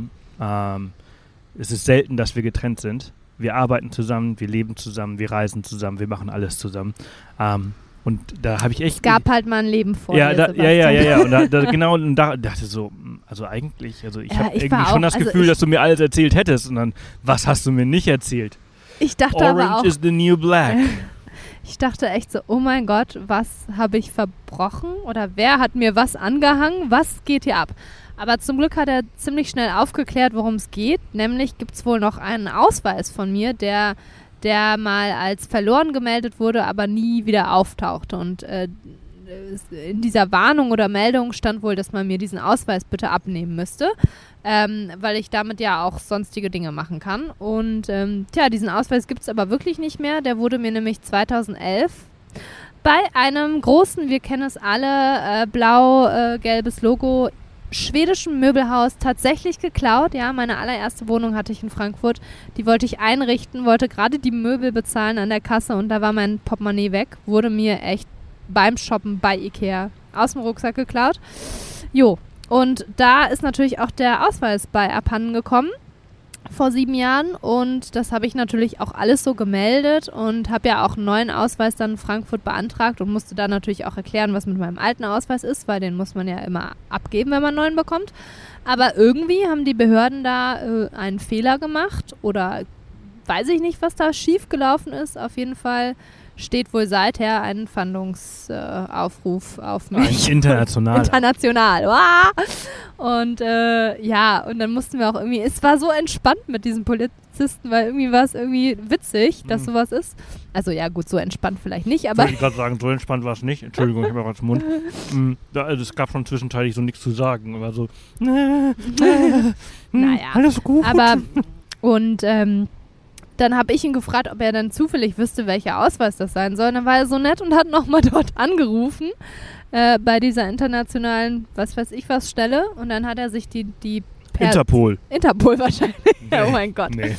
Es ist selten, dass wir getrennt sind. Wir arbeiten zusammen, wir leben zusammen, wir reisen zusammen, wir machen alles zusammen. Und da habe ich echt... Es gab halt mal ein Leben vor ja, dir, ja. Und da dachte so, ich habe irgendwie schon das Gefühl, dass du mir alles erzählt hättest. Und dann, was hast du mir nicht erzählt? Ich dachte Orange aber auch... is the new black. Ich dachte echt so, oh mein Gott, was habe ich verbrochen? Oder wer hat mir was angehangen? Was geht hier ab? Aber zum Glück hat er ziemlich schnell aufgeklärt, worum es geht. Nämlich gibt es wohl noch einen Ausweis von mir, der mal als verloren gemeldet wurde, aber nie wieder auftauchte. Und in dieser Warnung oder Meldung stand wohl, dass man mir diesen Ausweis bitte abnehmen müsste, weil ich damit ja auch sonstige Dinge machen kann. Und diesen Ausweis gibt es aber wirklich nicht mehr. Der wurde mir nämlich 2011 bei einem großen, wir kennen es alle, blau-gelbes Logo, schwedischen Möbelhaus tatsächlich geklaut. Ja, meine allererste Wohnung hatte ich in Frankfurt. Die wollte ich einrichten, wollte gerade die Möbel bezahlen an der Kasse und da war mein Portemonnaie weg. Wurde mir echt beim Shoppen bei Ikea aus dem Rucksack geklaut. Jo, und da ist natürlich auch der Ausweis bei abhanden gekommen vor 7 Jahren und das habe ich natürlich auch alles so gemeldet und habe ja auch einen neuen Ausweis dann in Frankfurt beantragt und musste dann natürlich auch erklären, was mit meinem alten Ausweis ist, weil den muss man ja immer abgeben, wenn man einen neuen bekommt. Aber irgendwie haben die Behörden da einen Fehler gemacht oder weiß ich nicht, was da schief gelaufen ist. Auf jeden Fall steht wohl seither ein Fahndungsaufruf auf mich. International. International. Wow. Und und dann mussten wir auch irgendwie, es war so entspannt mit diesem Polizisten, weil irgendwie war es irgendwie witzig, dass sowas ist. Also ja gut, so entspannt vielleicht nicht, aber... Wollte ich gerade sagen, so entspannt war es nicht. Entschuldigung, ich habe ja gerade den Mund. Es gab schon zwischenzeitlich so nichts zu sagen. War so, naja. Alles gut. Aber, und dann habe ich ihn gefragt, ob er dann zufällig wüsste, welcher Ausweis das sein soll. Und dann war er so nett und hat nochmal dort angerufen, bei dieser internationalen, was weiß ich was, Stelle. Und dann hat er sich die Interpol. Interpol wahrscheinlich. Nee, oh mein Gott. Nee.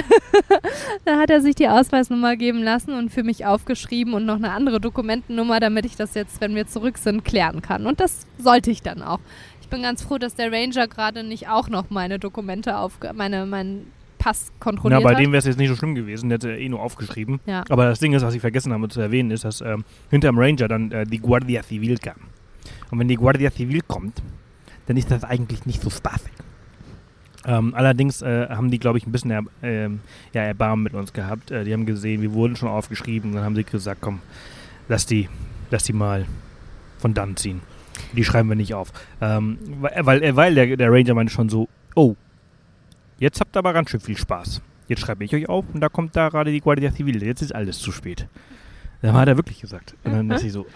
Dann hat er sich die Ausweisnummer geben lassen und für mich aufgeschrieben und noch eine andere Dokumentennummer, damit ich das jetzt, wenn wir zurück sind, klären kann. Und das sollte ich dann auch. Ich bin ganz froh, dass der Ranger gerade nicht auch noch meine Dokumente meinen Pass kontrolliert hat. Bei hat. dem wäre es jetzt nicht so schlimm gewesen, der hätte nur aufgeschrieben. Ja. Aber das Ding ist, was ich vergessen habe zu erwähnen, ist, dass hinterm Ranger dann die Guardia Civil kam. Und wenn die Guardia Civil kommt, dann ist das eigentlich nicht so spaßig. Allerdings haben die, glaube ich, ein bisschen Erbarmen mit uns gehabt. Die haben gesehen, wir wurden schon aufgeschrieben. Dann haben sie gesagt, komm, lass die mal von dann ziehen. Die schreiben wir nicht auf. Weil der Ranger meinte schon so, oh, jetzt habt ihr aber ganz schön viel Spaß. Jetzt schreibe ich euch auf und da kommt da gerade die Guardia Civil. Jetzt ist alles zu spät. Dann hat er wirklich gesagt. Und dann dachte ich so,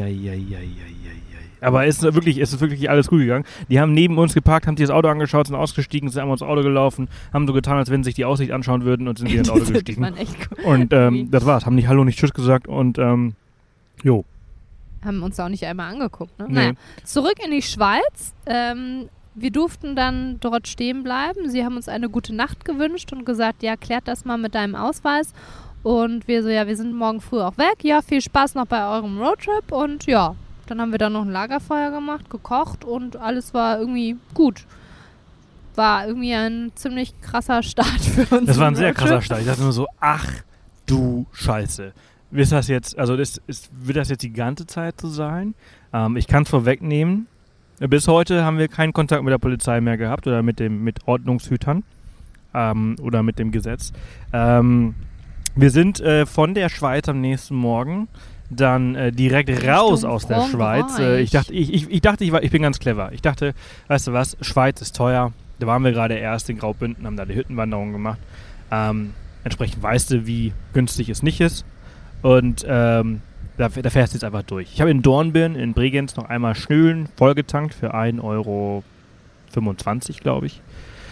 aber es ist wirklich alles gut gegangen. Die haben neben uns geparkt, haben sich das Auto angeschaut, sind ausgestiegen, sind einmal ins Auto gelaufen, haben so getan, als wenn sie sich die Aussicht anschauen würden und sind wieder ins Auto gestiegen. Und das war's. Haben nicht Hallo, nicht Tschüss gesagt und jo. Haben uns auch nicht einmal angeguckt, ne? Nee. Naja, zurück in die Schweiz. Wir durften dann dort stehen bleiben. Sie haben uns eine gute Nacht gewünscht und gesagt, ja, klärt das mal mit deinem Ausweis. Und wir so, ja, wir sind morgen früh auch weg. Ja, viel Spaß noch bei eurem Roadtrip. Und ja, dann haben wir dann noch ein Lagerfeuer gemacht, gekocht und alles war irgendwie gut. War irgendwie ein ziemlich krasser Start für uns. Das war ein sehr krasser Start. Ich dachte nur so, ach du Scheiße. Wird das jetzt die ganze Zeit so sein? Ich kann es vorwegnehmen. Bis heute haben wir keinen Kontakt mit der Polizei mehr gehabt oder mit Ordnungshütern oder mit dem Gesetz. Wir sind von der Schweiz am nächsten Morgen dann direkt raus aus der Schweiz. Ich bin ganz clever. Ich dachte, weißt du was, Schweiz ist teuer. Da waren wir gerade erst in Graubünden, haben da die Hüttenwanderung gemacht. Entsprechend weißt du, wie günstig es nicht ist. Und da fährst du jetzt einfach durch. Ich habe in Dornbirn in Bregenz noch einmal schön vollgetankt für 1,25 Euro, glaube ich.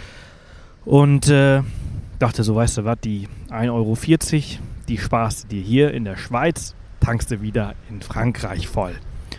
Und dachte so, weißt du was, die 1,40 Euro, die sparst du dir hier in der Schweiz, tankst du wieder in Frankreich voll.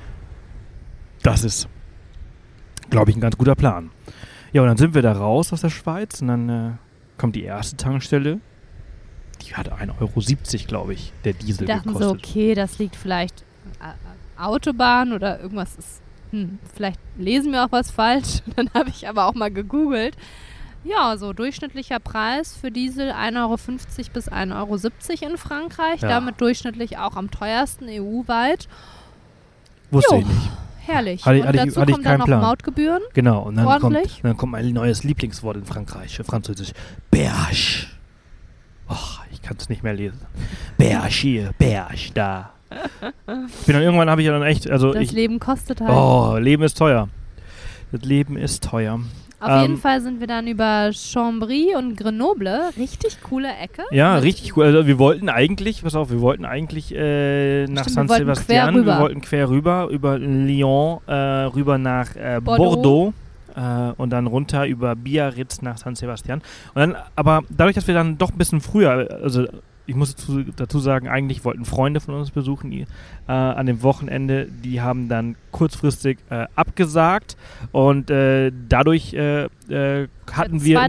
Das ist, glaube ich, ein ganz guter Plan. Ja, und dann sind wir da raus aus der Schweiz und dann kommt die erste Tankstelle. Die hat 1,70 Euro, glaube ich, der Diesel gekostet. Wir dachten so, okay, das liegt vielleicht Autobahn oder irgendwas ist, vielleicht lesen wir auch was falsch. Dann habe ich aber auch mal gegoogelt. Ja, so durchschnittlicher Preis für Diesel 1,50 Euro bis 1,70 Euro in Frankreich. Ja. Damit durchschnittlich auch am teuersten EU-weit. Wusste ich nicht. Herrlich. Hatte und dazu kommt dann noch Plan. Mautgebühren. Genau, und dann kommt mein neues Lieblingswort in Frankreich, Französisch. Berge. Och, ich kann es nicht mehr lesen. Berge hier, Berge da. Irgendwann habe ich ja dann echt, also das Leben kostet halt. Oh, Leben ist teuer. Das Leben ist teuer. Auf jeden Fall sind wir dann über Chambry und Grenoble. Richtig coole Ecke. Ja, richtig cool. Also wir wollten eigentlich nach San Sebastian. Wir wollten quer rüber, über Lyon, rüber nach Bordeaux. Und dann runter über Biarritz nach San Sebastian. Und dann, aber dadurch, dass wir dann doch ein bisschen früher, also ich muss dazu sagen, eigentlich wollten Freunde von uns besuchen an dem Wochenende. Die haben dann kurzfristig abgesagt und dadurch hatten wir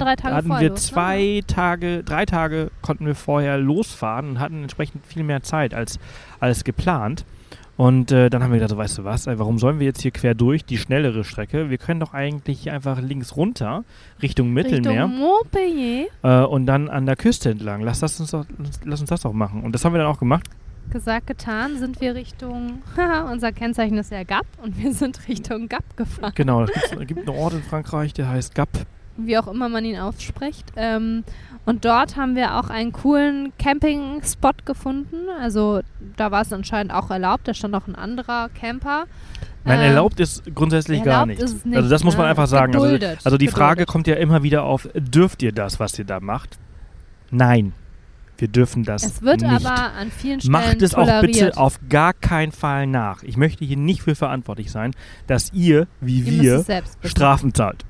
3 Tage konnten wir vorher losfahren und hatten entsprechend viel mehr Zeit als geplant. Und dann haben wir gedacht, so, weißt du was, warum sollen wir jetzt hier quer durch, die schnellere Strecke? Wir können doch eigentlich einfach links runter, Richtung Mittelmeer. Richtung Montpellier. Und dann an der Küste entlang. Lass uns das doch machen. Und das haben wir dann auch gemacht. Gesagt, getan, sind wir Richtung, unser Kennzeichen ist ja Gap und wir sind Richtung Gap gefahren. Genau, es gibt einen Ort in Frankreich, der heißt Gap. Wie auch immer man ihn ausspricht. Und dort haben wir auch einen coolen Camping-Spot gefunden. Also da war es anscheinend auch erlaubt. Da stand auch ein anderer Camper. Nein, erlaubt ist grundsätzlich gar nicht. Ist es nicht. Also das muss man einfach sagen. Also die Frage geduldet. kommt ja immer wieder auf, dürft ihr das, was ihr da macht? Nein, wir dürfen das nicht. Es wird aber an vielen Stellen Macht es toleriert. auch bitte auf gar keinen Fall nach. Ich möchte hier nicht für verantwortlich sein, dass ihr, wie wir, Strafen zahlt.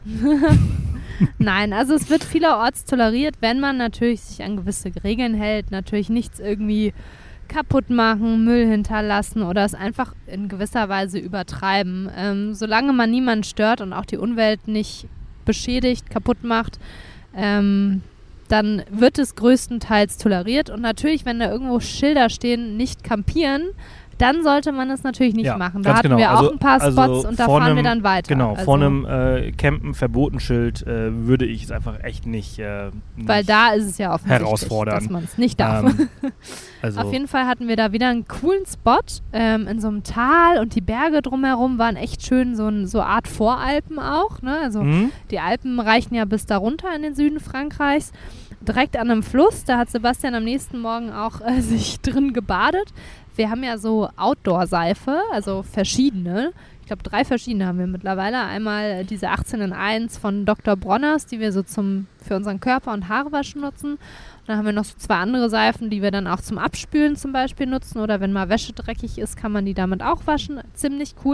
Nein, also es wird vielerorts toleriert, wenn man natürlich sich an gewisse Regeln hält, natürlich nichts irgendwie kaputt machen, Müll hinterlassen oder es einfach in gewisser Weise übertreiben. Solange man niemanden stört und auch die Umwelt nicht beschädigt, kaputt macht, dann wird es größtenteils toleriert. Und natürlich, wenn da irgendwo Schilder stehen, nicht campieren, dann sollte man es natürlich nicht machen. Da hatten wir auch ein paar Spots und da fahren wir dann weiter. Genau, vor einem Campen Verbotenschild würde ich es einfach echt nicht weil da ist es ja offensichtlich, dass man es nicht darf. Auf jeden Fall hatten wir da wieder einen coolen Spot in so einem Tal und die Berge drumherum waren echt schön, so Art Voralpen auch. Ne? Also die Alpen reichen ja bis da runter in den Süden Frankreichs. Direkt an einem Fluss, da hat Sebastian am nächsten Morgen auch sich drin gebadet. Wir haben ja so Outdoor-Seife, also verschiedene. Ich glaube, 3 verschiedene haben wir mittlerweile. Einmal diese 18 in 1 von Dr. Bronners, die wir so für unseren Körper und Haare waschen nutzen. Und dann haben wir noch so 2 andere Seifen, die wir dann auch zum Abspülen zum Beispiel nutzen. Oder wenn mal Wäsche dreckig ist, kann man die damit auch waschen. Ziemlich cool.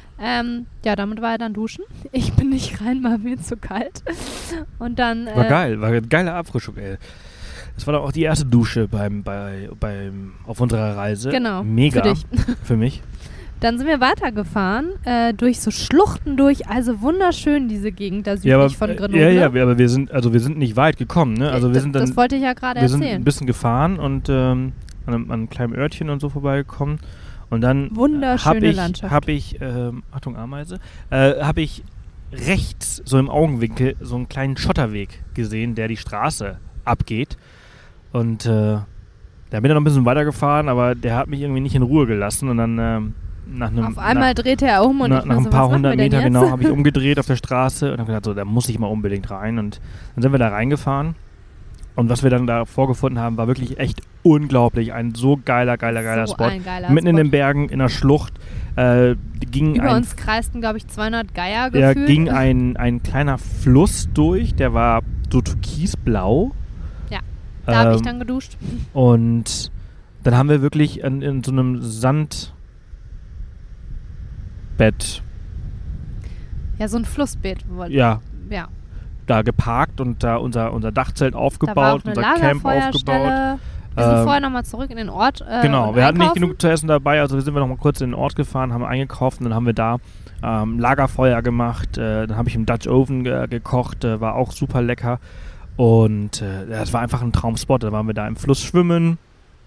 Damit war er dann duschen. Ich bin nicht rein, war mir zu kalt. Und dann... war eine geile Abfrischung, ey. Das war doch auch die erste Dusche auf unserer Reise. Genau. Mega. Für dich. Für mich. Dann sind wir weitergefahren, durch so Schluchten durch, also wunderschön diese Gegend da südlich von Grenoble. Aber wir sind nicht weit gekommen, ne? Also wir sind dann, das wollte ich ja gerade erzählen. Wir sind ein bisschen gefahren und an einem kleinen Örtchen und so vorbeigekommen. Und dann wunderschöne Landschaft. Achtung Ameise, habe ich rechts so im Augenwinkel so einen kleinen Schotterweg gesehen, der die Straße abgeht. Und da bin ich noch ein bisschen weitergefahren, aber der hat mich irgendwie nicht in Ruhe gelassen. Und dann auf einmal drehte er um und nach ein paar hundert Meter genau habe ich umgedreht auf der Straße und habe gedacht, so, da muss ich mal unbedingt rein. Und dann sind wir da reingefahren. Und was wir dann da vorgefunden haben, war wirklich echt unglaublich. Ein so geiler Spot. Mitten in den Bergen, in der Schlucht. Über uns kreisten, glaube ich, 200 Geier gefühlt. Da ging ein kleiner Fluss durch, der war so türkisblau. Ja. Da habe ich dann geduscht. Und dann haben wir wirklich in so einem Sandbett. Ja, so ein Flussbeet. Ja. Ja. Da geparkt und da unser Dachzelt aufgebaut, da war auch eine unser Camp aufgebaut. Wir sind vorher nochmal zurück in den Ort. Genau, wir hatten nicht einkaufen. genug zu essen dabei, also sind wir nochmal kurz in den Ort gefahren, haben eingekauft und dann haben wir da Lagerfeuer gemacht. Dann habe ich im Dutch Oven gekocht, war auch super lecker. Und das war einfach ein Traumspot. Da waren wir da im Fluss schwimmen.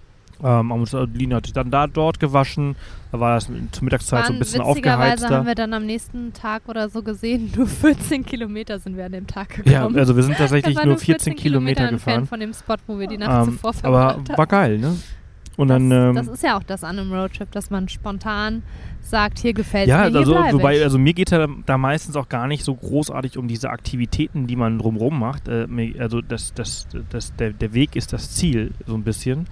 Lina hat sich dann dort gewaschen. Da war das zur Mittagszeit so ein bisschen aufgeheizter. Witzigerweise haben wir dann am nächsten Tag oder so gesehen, nur 14 Kilometer sind wir an dem Tag gekommen. Ja, also wir sind tatsächlich nur 14 Kilometer gefahren. Von dem Spot, wo wir die Nacht zuvor aber verbracht haben. war geil, ne? Und das ist ja auch das an einem Roadtrip, dass man spontan sagt, hier gefällt mir, hier also bleibe ich. also mir geht da meistens auch gar nicht so großartig um diese Aktivitäten, die man drumherum macht. Also der Weg ist das Ziel, so ein bisschen.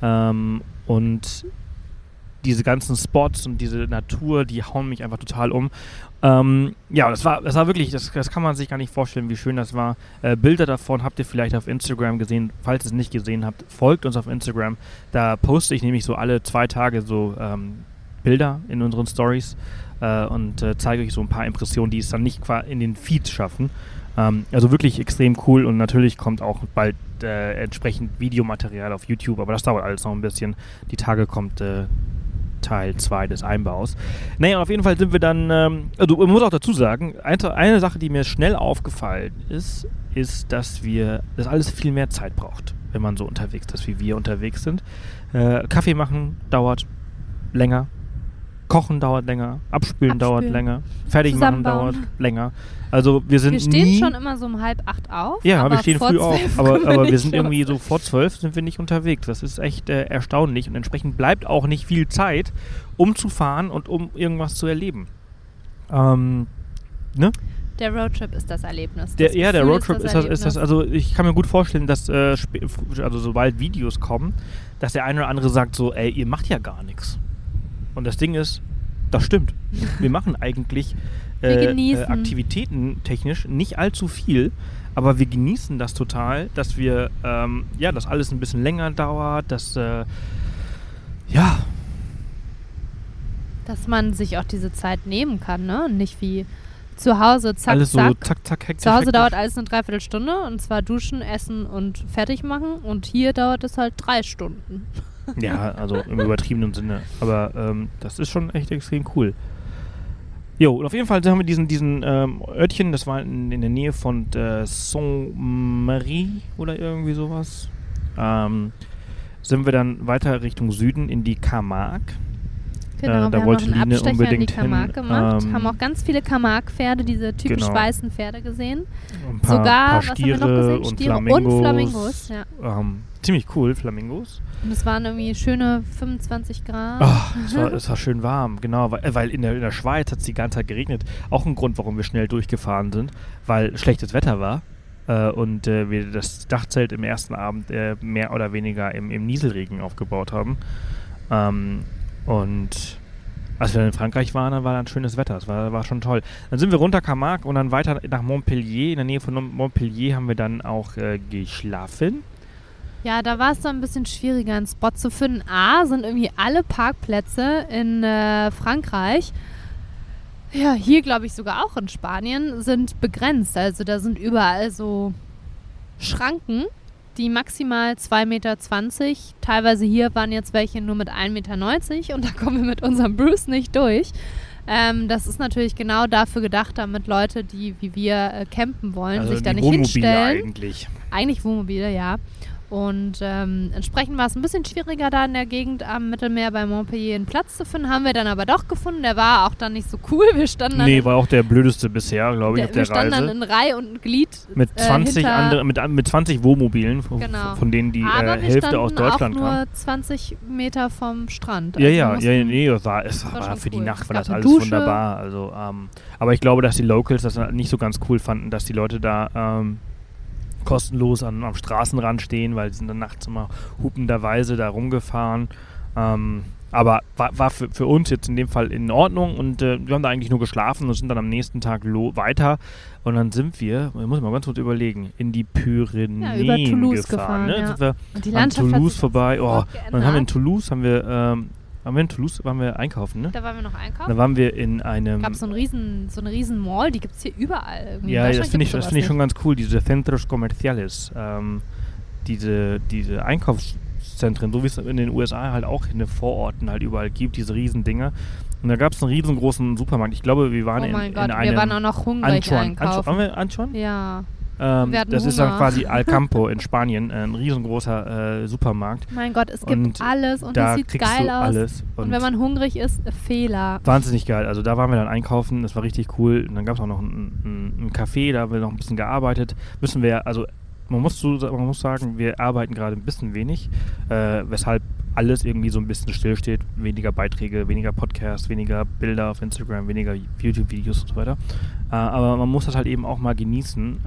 Und diese ganzen Spots und diese Natur, die hauen mich einfach total um. Das war wirklich, das kann man sich gar nicht vorstellen, wie schön das war. Bilder davon habt ihr vielleicht auf Instagram gesehen. Falls ihr es nicht gesehen habt, folgt uns auf Instagram. Da poste ich nämlich so alle 2 Tage so Bilder in unseren Stories und zeige euch so ein paar Impressionen, die es dann nicht in den Feed schaffen. Also wirklich extrem cool und natürlich kommt auch bald entsprechend Videomaterial auf YouTube, aber das dauert alles noch ein bisschen. Die Tage kommt Teil 2 des Einbaus. Naja, auf jeden Fall sind wir dann, also ich muss auch dazu sagen, eine Sache, die mir schnell aufgefallen ist, dass das alles viel mehr Zeit braucht, wenn man so unterwegs ist, wie wir unterwegs sind. Kaffee machen dauert länger. Kochen dauert länger, Abspülen dauert länger, fertig machen dauert länger. Also wir stehen schon immer so um 7:30 auf. Ja, wir stehen früh auf, aber wir sind los. irgendwie so vor 12 sind wir nicht unterwegs. Das ist echt erstaunlich und entsprechend bleibt auch nicht viel Zeit, um zu fahren und um irgendwas zu erleben. Ne? Der Roadtrip ist das Erlebnis. Der Roadtrip ist das. Also ich kann mir gut vorstellen, dass sobald Videos kommen, dass der eine oder andere sagt so, ey, ihr macht ja gar nichts. Und das Ding ist, das stimmt. Wir machen eigentlich Aktivitäten technisch nicht allzu viel, aber wir genießen das total, dass wir, dass alles ein bisschen länger dauert, dass, dass man sich auch diese Zeit nehmen kann, ne? Und nicht wie zu Hause, zack, alles so zack. hektisch. Zu Hause dauert alles eine Dreiviertelstunde und zwar duschen, essen und fertig machen und hier dauert es halt 3 Stunden. Ja, also im übertriebenen Sinne. Aber das ist schon echt extrem cool. Jo, und auf jeden Fall haben wir diesen Örtchen, das war in der Nähe von Saint-Marie oder irgendwie sowas. Sind wir dann weiter Richtung Süden in die Camargue. Genau, da wir haben wollte noch einen Line Abstecher in die unbedingt Camargue gemacht. hin. Haben auch ganz viele Camargue-Pferde, diese typisch Genau. weißen Pferde gesehen. Ein paar was haben wir noch gesehen? und Stiere Flamingos. und Flamingos, ja. Ziemlich cool, Flamingos. Und es waren irgendwie schöne 25 Grad. Es war schön warm, genau, weil in der Schweiz hat es die ganze Zeit geregnet. Auch ein Grund, warum wir schnell durchgefahren sind, weil schlechtes Wetter war und wir das Dachzelt im ersten Abend mehr oder weniger im Nieselregen aufgebaut haben. Und als wir in Frankreich waren, dann war dann schönes Wetter. Das war schon toll. Dann sind wir runter Camargue und dann weiter nach Montpellier. In der Nähe von Montpellier haben wir dann auch geschlafen. Ja, da war es so ein bisschen schwieriger, einen Spot zu finden. Sind irgendwie alle Parkplätze in Frankreich, ja, hier glaube ich sogar auch in Spanien, sind begrenzt. Also da sind überall so Schranken, die maximal 2,20 Meter, teilweise hier waren jetzt welche nur mit 1,90 Meter und da kommen wir mit unserem Bruce nicht durch. Das ist natürlich genau dafür gedacht, damit Leute, die wie wir campen wollen, also sich da nicht Wohnmobile hinstellen. Eigentlich Wohnmobile, ja. Und entsprechend war es ein bisschen schwieriger, da in der Gegend am Mittelmeer bei Montpellier einen Platz zu finden. Haben wir dann aber doch gefunden. Der war auch dann nicht so cool. Wir standen dann war auch der blödeste bisher, glaube ich, auf der Reise. Wir standen dann in Reihe und Glied mit 20 mit 20 Wohnmobilen, genau. Von denen die Hälfte aus Deutschland kam. Aber nur 20 Meter vom Strand. Also es war für die Nacht war das alles Dusche. Wunderbar. Also, aber ich glaube, dass die Locals das nicht so ganz cool fanden, dass die Leute da kostenlos am Straßenrand stehen, weil sie sind dann nachts immer hupenderweise da rumgefahren. Aber war für uns jetzt in dem Fall in Ordnung und wir haben da eigentlich nur geschlafen und sind dann am nächsten Tag weiter. Und dann sind wir, muss ich mal ganz kurz überlegen, in die Pyrenäen über Toulouse gefahren. Ne? ja. Sind wir Und die an Landschaft Toulouse vorbei. Oh, dann haben wir in Toulouse, waren wir einkaufen, ne? Da waren wir noch einkaufen. Da waren wir in einem... Gab so eine riesen Mall, die gibt es hier überall. Irgendwie. Ja, das finde ich schon ganz cool, diese Centros Comerciales, diese Einkaufszentren, so wie es in den USA halt auch in den Vororten halt überall gibt, diese riesen Dinger. Und da gab es einen riesengroßen Supermarkt. Ich glaube, wir waren in einem... wir waren auch noch hungrig einkaufen. Waren wir Anchon? Ja. Das ist dann quasi Alcampo in Spanien, ein riesengroßer Supermarkt. Mein Gott, es gibt alles und es sieht geil aus. Alles. Und wenn man hungrig ist, Fehler. Wahnsinnig geil. Also da waren wir dann einkaufen, das war richtig cool. Und dann gab es auch noch ein Café, da haben wir noch ein bisschen gearbeitet. Man muss sagen, wir arbeiten gerade ein bisschen wenig, weshalb alles irgendwie so ein bisschen stillsteht. Weniger Beiträge, weniger Podcasts, weniger Bilder auf Instagram, weniger YouTube-Videos und so weiter. Aber man muss das halt eben auch mal genießen.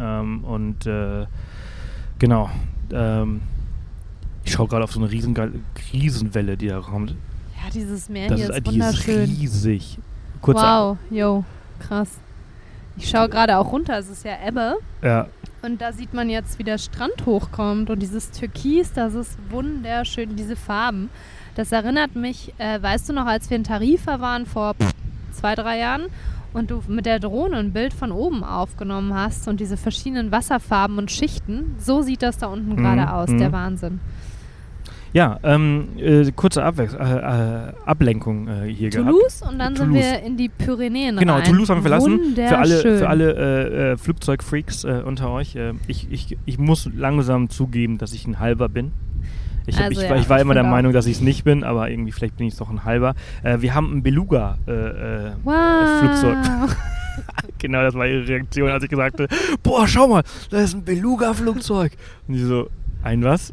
Genau. Ich schaue gerade auf so eine Riesenwelle, die da kommt. Ja, dieses Meer hier ist wunderschön. Die ist riesig. Wow, krass. Ich schaue gerade auch runter, es ist ja Ebbe. Ja. Und da sieht man jetzt, wie der Strand hochkommt und dieses Türkis, das ist wunderschön, diese Farben. Das erinnert mich, weißt du noch, als wir in Tarifa waren vor 2-3 Jahren und du mit der Drohne ein Bild von oben aufgenommen hast und diese verschiedenen Wasserfarben und Schichten, so sieht das da unten gerade aus, der Wahnsinn. Ja, kurze Ablenkung hier gehabt. Toulouse und dann sind wir in die Pyrenäen rein. Genau, Toulouse haben wir verlassen. Für alle Flugzeugfreaks unter euch. Ich muss langsam zugeben, dass ich ein Halber bin. Ich war immer der Meinung, dass ich es nicht bin, aber irgendwie vielleicht bin ich es doch ein Halber. Wir haben ein Beluga-Flugzeug. Genau, das war ihre Reaktion, als ich gesagt habe, boah, schau mal, da ist ein Beluga-Flugzeug. Und die so, ein was?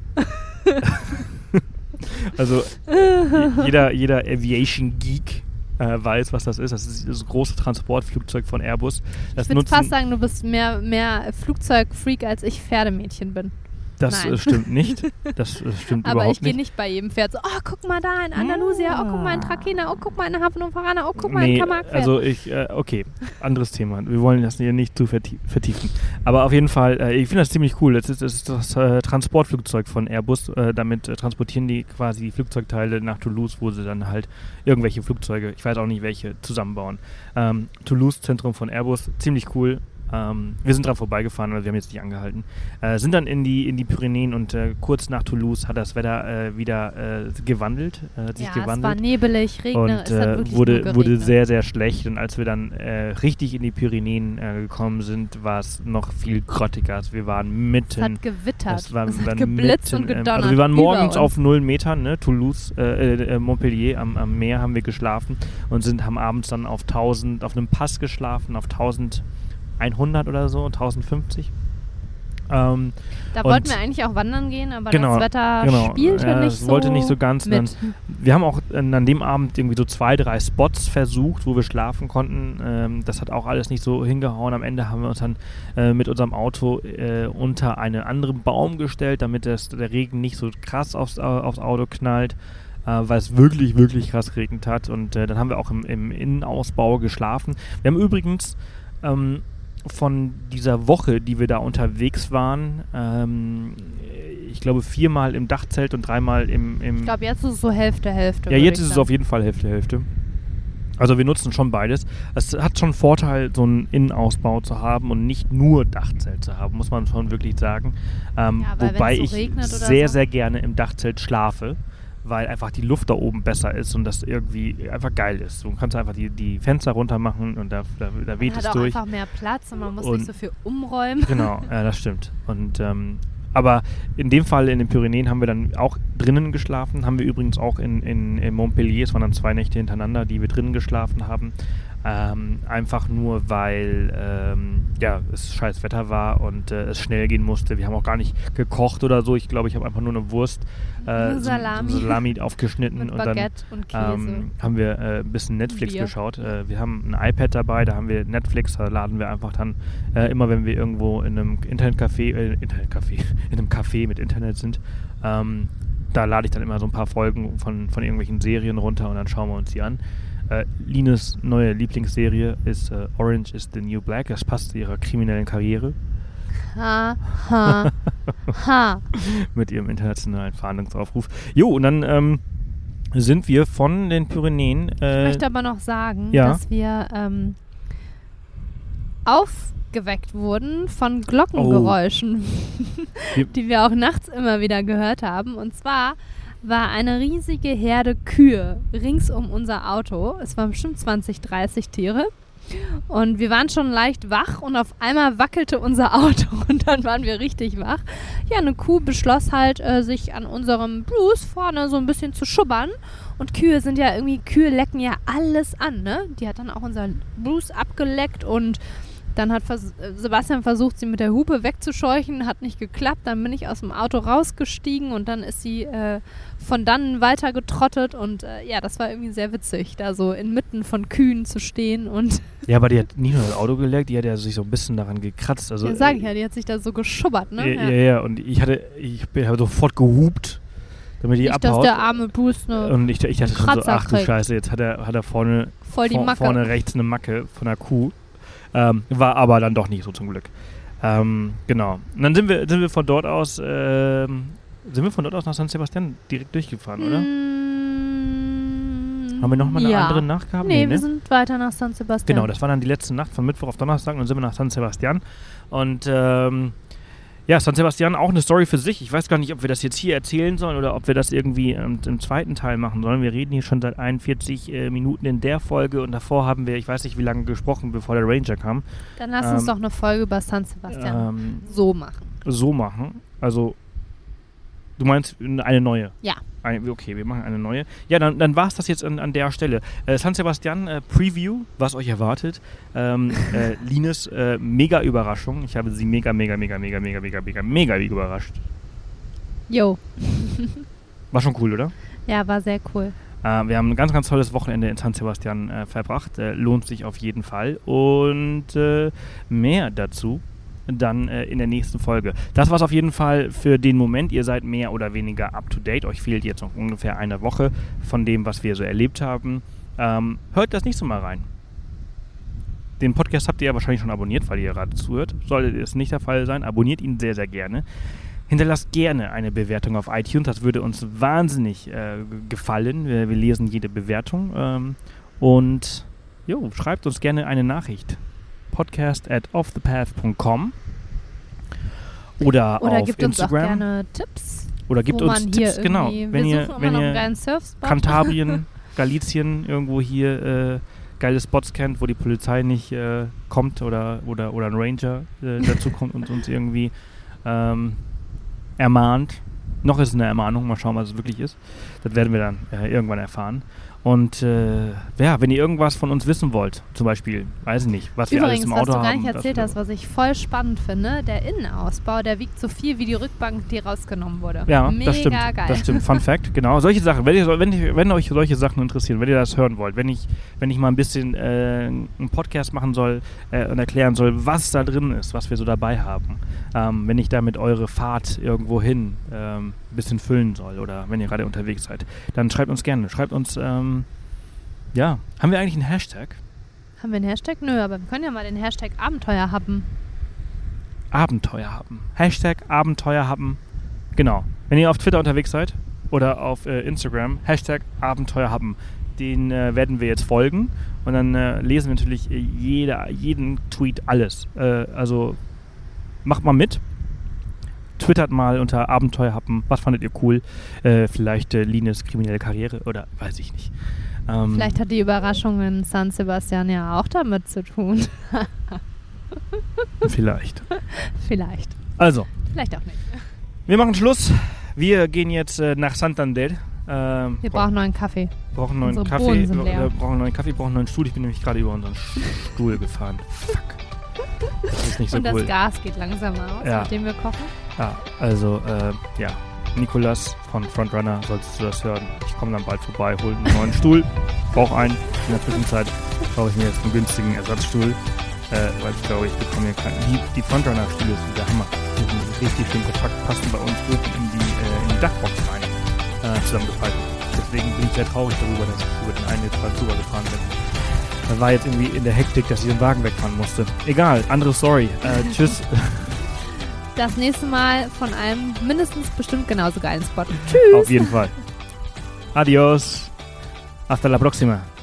Also jeder Aviation-Geek weiß, was das ist. Das ist das große Transportflugzeug von Airbus. Ich würde fast sagen, du bist mehr Flugzeugfreak, als ich Pferdämädchen bin. Das stimmt nicht. Das stimmt aber überhaupt nicht. Aber ich gehe nicht bei jedem Pferd so, oh, guck mal da in Andalusia, oh, guck mal in Trakehner, oh, guck mal in Hannoverana, oh, guck mal in Camargue-Pferd. Also okay, anderes Thema. Wir wollen das hier nicht zu vertiefen. Aber auf jeden Fall, ich finde das ziemlich cool. Das ist das Transportflugzeug von Airbus. Damit transportieren die quasi die Flugzeugteile nach Toulouse, wo sie dann halt irgendwelche Flugzeuge, ich weiß auch nicht welche, zusammenbauen. Toulouse, Zentrum von Airbus, ziemlich cool. Wir sind dran vorbeigefahren, aber wir haben jetzt nicht angehalten. Sind dann in die Pyrenäen und kurz nach Toulouse hat das Wetter wieder gewandelt. Es war nebelig, regnerisch, und es hat wirklich wurde sehr, sehr schlecht. Und als wir dann richtig in die Pyrenäen gekommen sind, war es noch viel grottiger. Wir waren mitten... Es hat gewittert, es hat geblitzt und gedonnert. Also wir waren morgens auf 0 Metern, ne? Toulouse, Montpellier am Meer haben wir geschlafen und haben abends dann auf einem Pass geschlafen, auf 1100 oder so, 1050. Da wollten wir eigentlich auch wandern gehen, aber das Wetter spielte nicht so. Wollte nicht so ganz. Wir haben auch an dem Abend irgendwie so 2-3 Spots versucht, wo wir schlafen konnten. Das hat auch alles nicht so hingehauen. Am Ende haben wir uns dann mit unserem Auto unter einen anderen Baum gestellt, damit der Regen nicht so krass aufs Auto knallt. Weil es wirklich, wirklich krass geregnet hat. Und dann haben wir auch im Innenausbau geschlafen. Wir haben übrigens von dieser Woche, die wir da unterwegs waren, ich glaube 4-mal im Dachzelt und 3-mal im... Ich glaube, jetzt ist es so Hälfte. Ja, jetzt ist es auf jeden Fall Hälfte. Also wir nutzen schon beides. Es hat schon Vorteil, so einen Innenausbau zu haben und nicht nur Dachzelt zu haben, muss man schon wirklich sagen. Wobei ich sehr, sehr gerne im Dachzelt schlafe, weil einfach die Luft da oben besser ist und das irgendwie einfach geil ist. Du kannst einfach die Fenster runter machen und da weht es durch. Man hat auch einfach mehr Platz und man muss nicht so viel umräumen. Genau, ja, das stimmt. Und aber in dem Fall in den Pyrenäen haben wir dann auch drinnen geschlafen. Haben wir übrigens auch in Montpellier, es waren dann 2 Nächte hintereinander, die wir drinnen geschlafen haben. Einfach nur, weil es scheiß Wetter war und es schnell gehen musste. Wir haben auch gar nicht gekocht oder so. Ich glaube, ich habe einfach nur eine Wurst, Salami aufgeschnitten mit und Baguette dann und Käse. Haben wir ein bisschen Netflix geschaut. Wir haben ein iPad dabei, da haben wir Netflix, da laden wir einfach dann immer, wenn wir irgendwo in einem Internetcafé, in einem Café mit Internet sind, Da lade ich dann immer so ein paar Folgen von irgendwelchen Serien runter und dann schauen wir uns die an. Lines neue Lieblingsserie ist Orange is the New Black. Das passt zu ihrer kriminellen Karriere. Ha, ha, ha. Mit ihrem internationalen Fahndungsaufruf. Jo, und dann sind wir von den Pyrenäen. Ich möchte aber noch sagen, ja, dass wir aufgeweckt wurden von Glockengeräuschen, die wir auch nachts immer wieder gehört haben. Und zwar war eine riesige Herde Kühe rings um unser Auto. Es waren bestimmt 20, 30 Tiere. Und wir waren schon leicht wach und auf einmal wackelte unser Auto und dann waren wir richtig wach. Ja, eine Kuh beschloss halt, sich an unserem Bruce vorne so ein bisschen zu schubbern. Und Kühe lecken ja alles an, ne? Die hat dann auch unseren Bruce abgeleckt und dann hat Sebastian versucht, sie mit der Hupe wegzuscheuchen, hat nicht geklappt. Dann bin ich aus dem Auto rausgestiegen und dann ist sie von dannen weiter getrottet. Und ja, das war irgendwie sehr witzig, da so inmitten von Kühen zu stehen. Und ja, aber die hat nicht nur das Auto geleckt, die hat ja sich so ein bisschen daran gekratzt. Also, ja, sag ich ja, die hat sich da so geschubbert, ne? Ja, und ich habe sofort gehupt, damit die nicht, abhaut. Dass der arme Bruce und ich dachte schon so, ach du Scheiße, jetzt hat er vorne rechts eine Macke von der Kuh. War aber dann doch nicht so zum Glück. Genau. Und dann sind wir von dort aus nach San Sebastian direkt durchgefahren, oder? Haben wir nochmal eine andere Nacht gehabt? Nee, wir sind weiter nach San Sebastian. Genau, das war dann die letzte Nacht von Mittwoch auf Donnerstag und dann sind wir nach San Sebastian. Und ja, San Sebastian auch eine Story für sich. Ich weiß gar nicht, ob wir das jetzt hier erzählen sollen oder ob wir das irgendwie im zweiten Teil machen sollen. Wir reden hier schon seit 41 Minuten in der Folge und davor haben wir, ich weiß nicht wie lange gesprochen, bevor der Ranger kam. Dann lass uns doch eine Folge über San Sebastian so machen. Also, du meinst eine neue? Ja. Okay, wir machen eine neue. Ja, dann war es das jetzt an der Stelle. San Sebastian Preview, was euch erwartet. Lines mega Überraschung. Ich habe sie mega überrascht. Jo. War schon cool, oder? Ja, war sehr cool. Wir haben ein ganz, ganz tolles Wochenende in San Sebastian verbracht. Lohnt sich auf jeden Fall. Und mehr dazu dann in der nächsten Folge. Das war's auf jeden Fall für den Moment. Ihr seid mehr oder weniger up to date. Euch fehlt jetzt noch ungefähr eine Woche von dem, was wir so erlebt haben. Hört das nächste Mal rein. Den Podcast habt ihr ja wahrscheinlich schon abonniert, weil ihr gerade zuhört. Sollte es nicht der Fall sein, abonniert ihn sehr, sehr gerne. Hinterlasst gerne eine Bewertung auf iTunes. Das würde uns wahnsinnig gefallen. Wir lesen jede Bewertung. Und schreibt uns gerne eine Nachricht. podcast@offthepath.com oder auf gibt Instagram. Uns auch gerne Tipps. Oder gibt uns Tipps, genau. Wenn ihr Kantabrien, Galizien irgendwo hier geile Spots kennt, wo die Polizei nicht kommt oder ein Ranger dazu kommt und uns irgendwie ermahnt. Noch ist es eine Ermahnung, mal schauen, was es wirklich ist. Das werden wir dann irgendwann erfahren. Und wenn ihr irgendwas von uns wissen wollt, zum Beispiel, weiß ich nicht, was wir alles im Auto haben. Übrigens, was du gar nicht erzählt hast, was ich voll spannend finde, der Innenausbau, der wiegt so viel wie die Rückbank, die rausgenommen wurde. Ja, mega das stimmt. Geil. Das stimmt. Fun Fact, genau. Solche Sachen, wenn euch solche Sachen interessieren, wenn ihr das hören wollt, wenn ich mal ein bisschen einen Podcast machen soll und erklären soll, was da drin ist, was wir so dabei haben, wenn ich damit eure Fahrt irgendwo hin ein bisschen füllen soll oder wenn ihr gerade unterwegs seid, dann schreibt uns gerne. Schreibt uns, haben wir eigentlich einen Hashtag? Haben wir einen Hashtag? Nö, aber wir können ja mal den Hashtag Abenteuer haben. Abenteuer haben. Hashtag Abenteuer haben. Genau. Wenn ihr auf Twitter unterwegs seid oder auf Instagram, Hashtag Abenteuer haben. Den werden wir jetzt folgen und dann lesen wir natürlich jeden Tweet alles. Also macht mal mit. Twittert mal unter Abenteuer haben. Was fandet ihr cool? Vielleicht Lines kriminelle Karriere oder weiß ich nicht. Vielleicht hat die Überraschung in San Sebastian ja auch damit zu tun. Vielleicht. Vielleicht. Also. Vielleicht auch nicht. Wir machen Schluss. Wir gehen jetzt nach Santander. Wir brauchen neuen Kaffee. Brauchen neuen Kaffee. Wir brauchen einen neuen Stuhl. Ich bin nämlich gerade über unseren Stuhl gefahren. Fuck. Das ist nicht so und cool. Das Gas geht langsam aus, mit dem wir kochen. Ja, also, Nikolas von Frontrunner, solltest du das hören. Ich komme dann bald vorbei, hole einen neuen Stuhl, brauche einen. In der Zwischenzeit brauche ich mir jetzt einen günstigen Ersatzstuhl, weil ich glaube, ich bekomme hier keinen. Die Frontrunner-Stühle sind der Hammer. Die sind richtig schön kompakt, passen bei uns oben in die Dachbox rein. zusammengefaltet. Deswegen bin ich sehr traurig darüber, dass ich über den einen jetzt gerade drüber gefahren bin. Da war jetzt irgendwie in der Hektik, dass ich den Wagen wegfahren musste. Egal, andere Story. Tschüss. Das nächste Mal von einem mindestens bestimmt genauso geilen Spot. Tschüss. Auf jeden Fall. Adios. Hasta la próxima.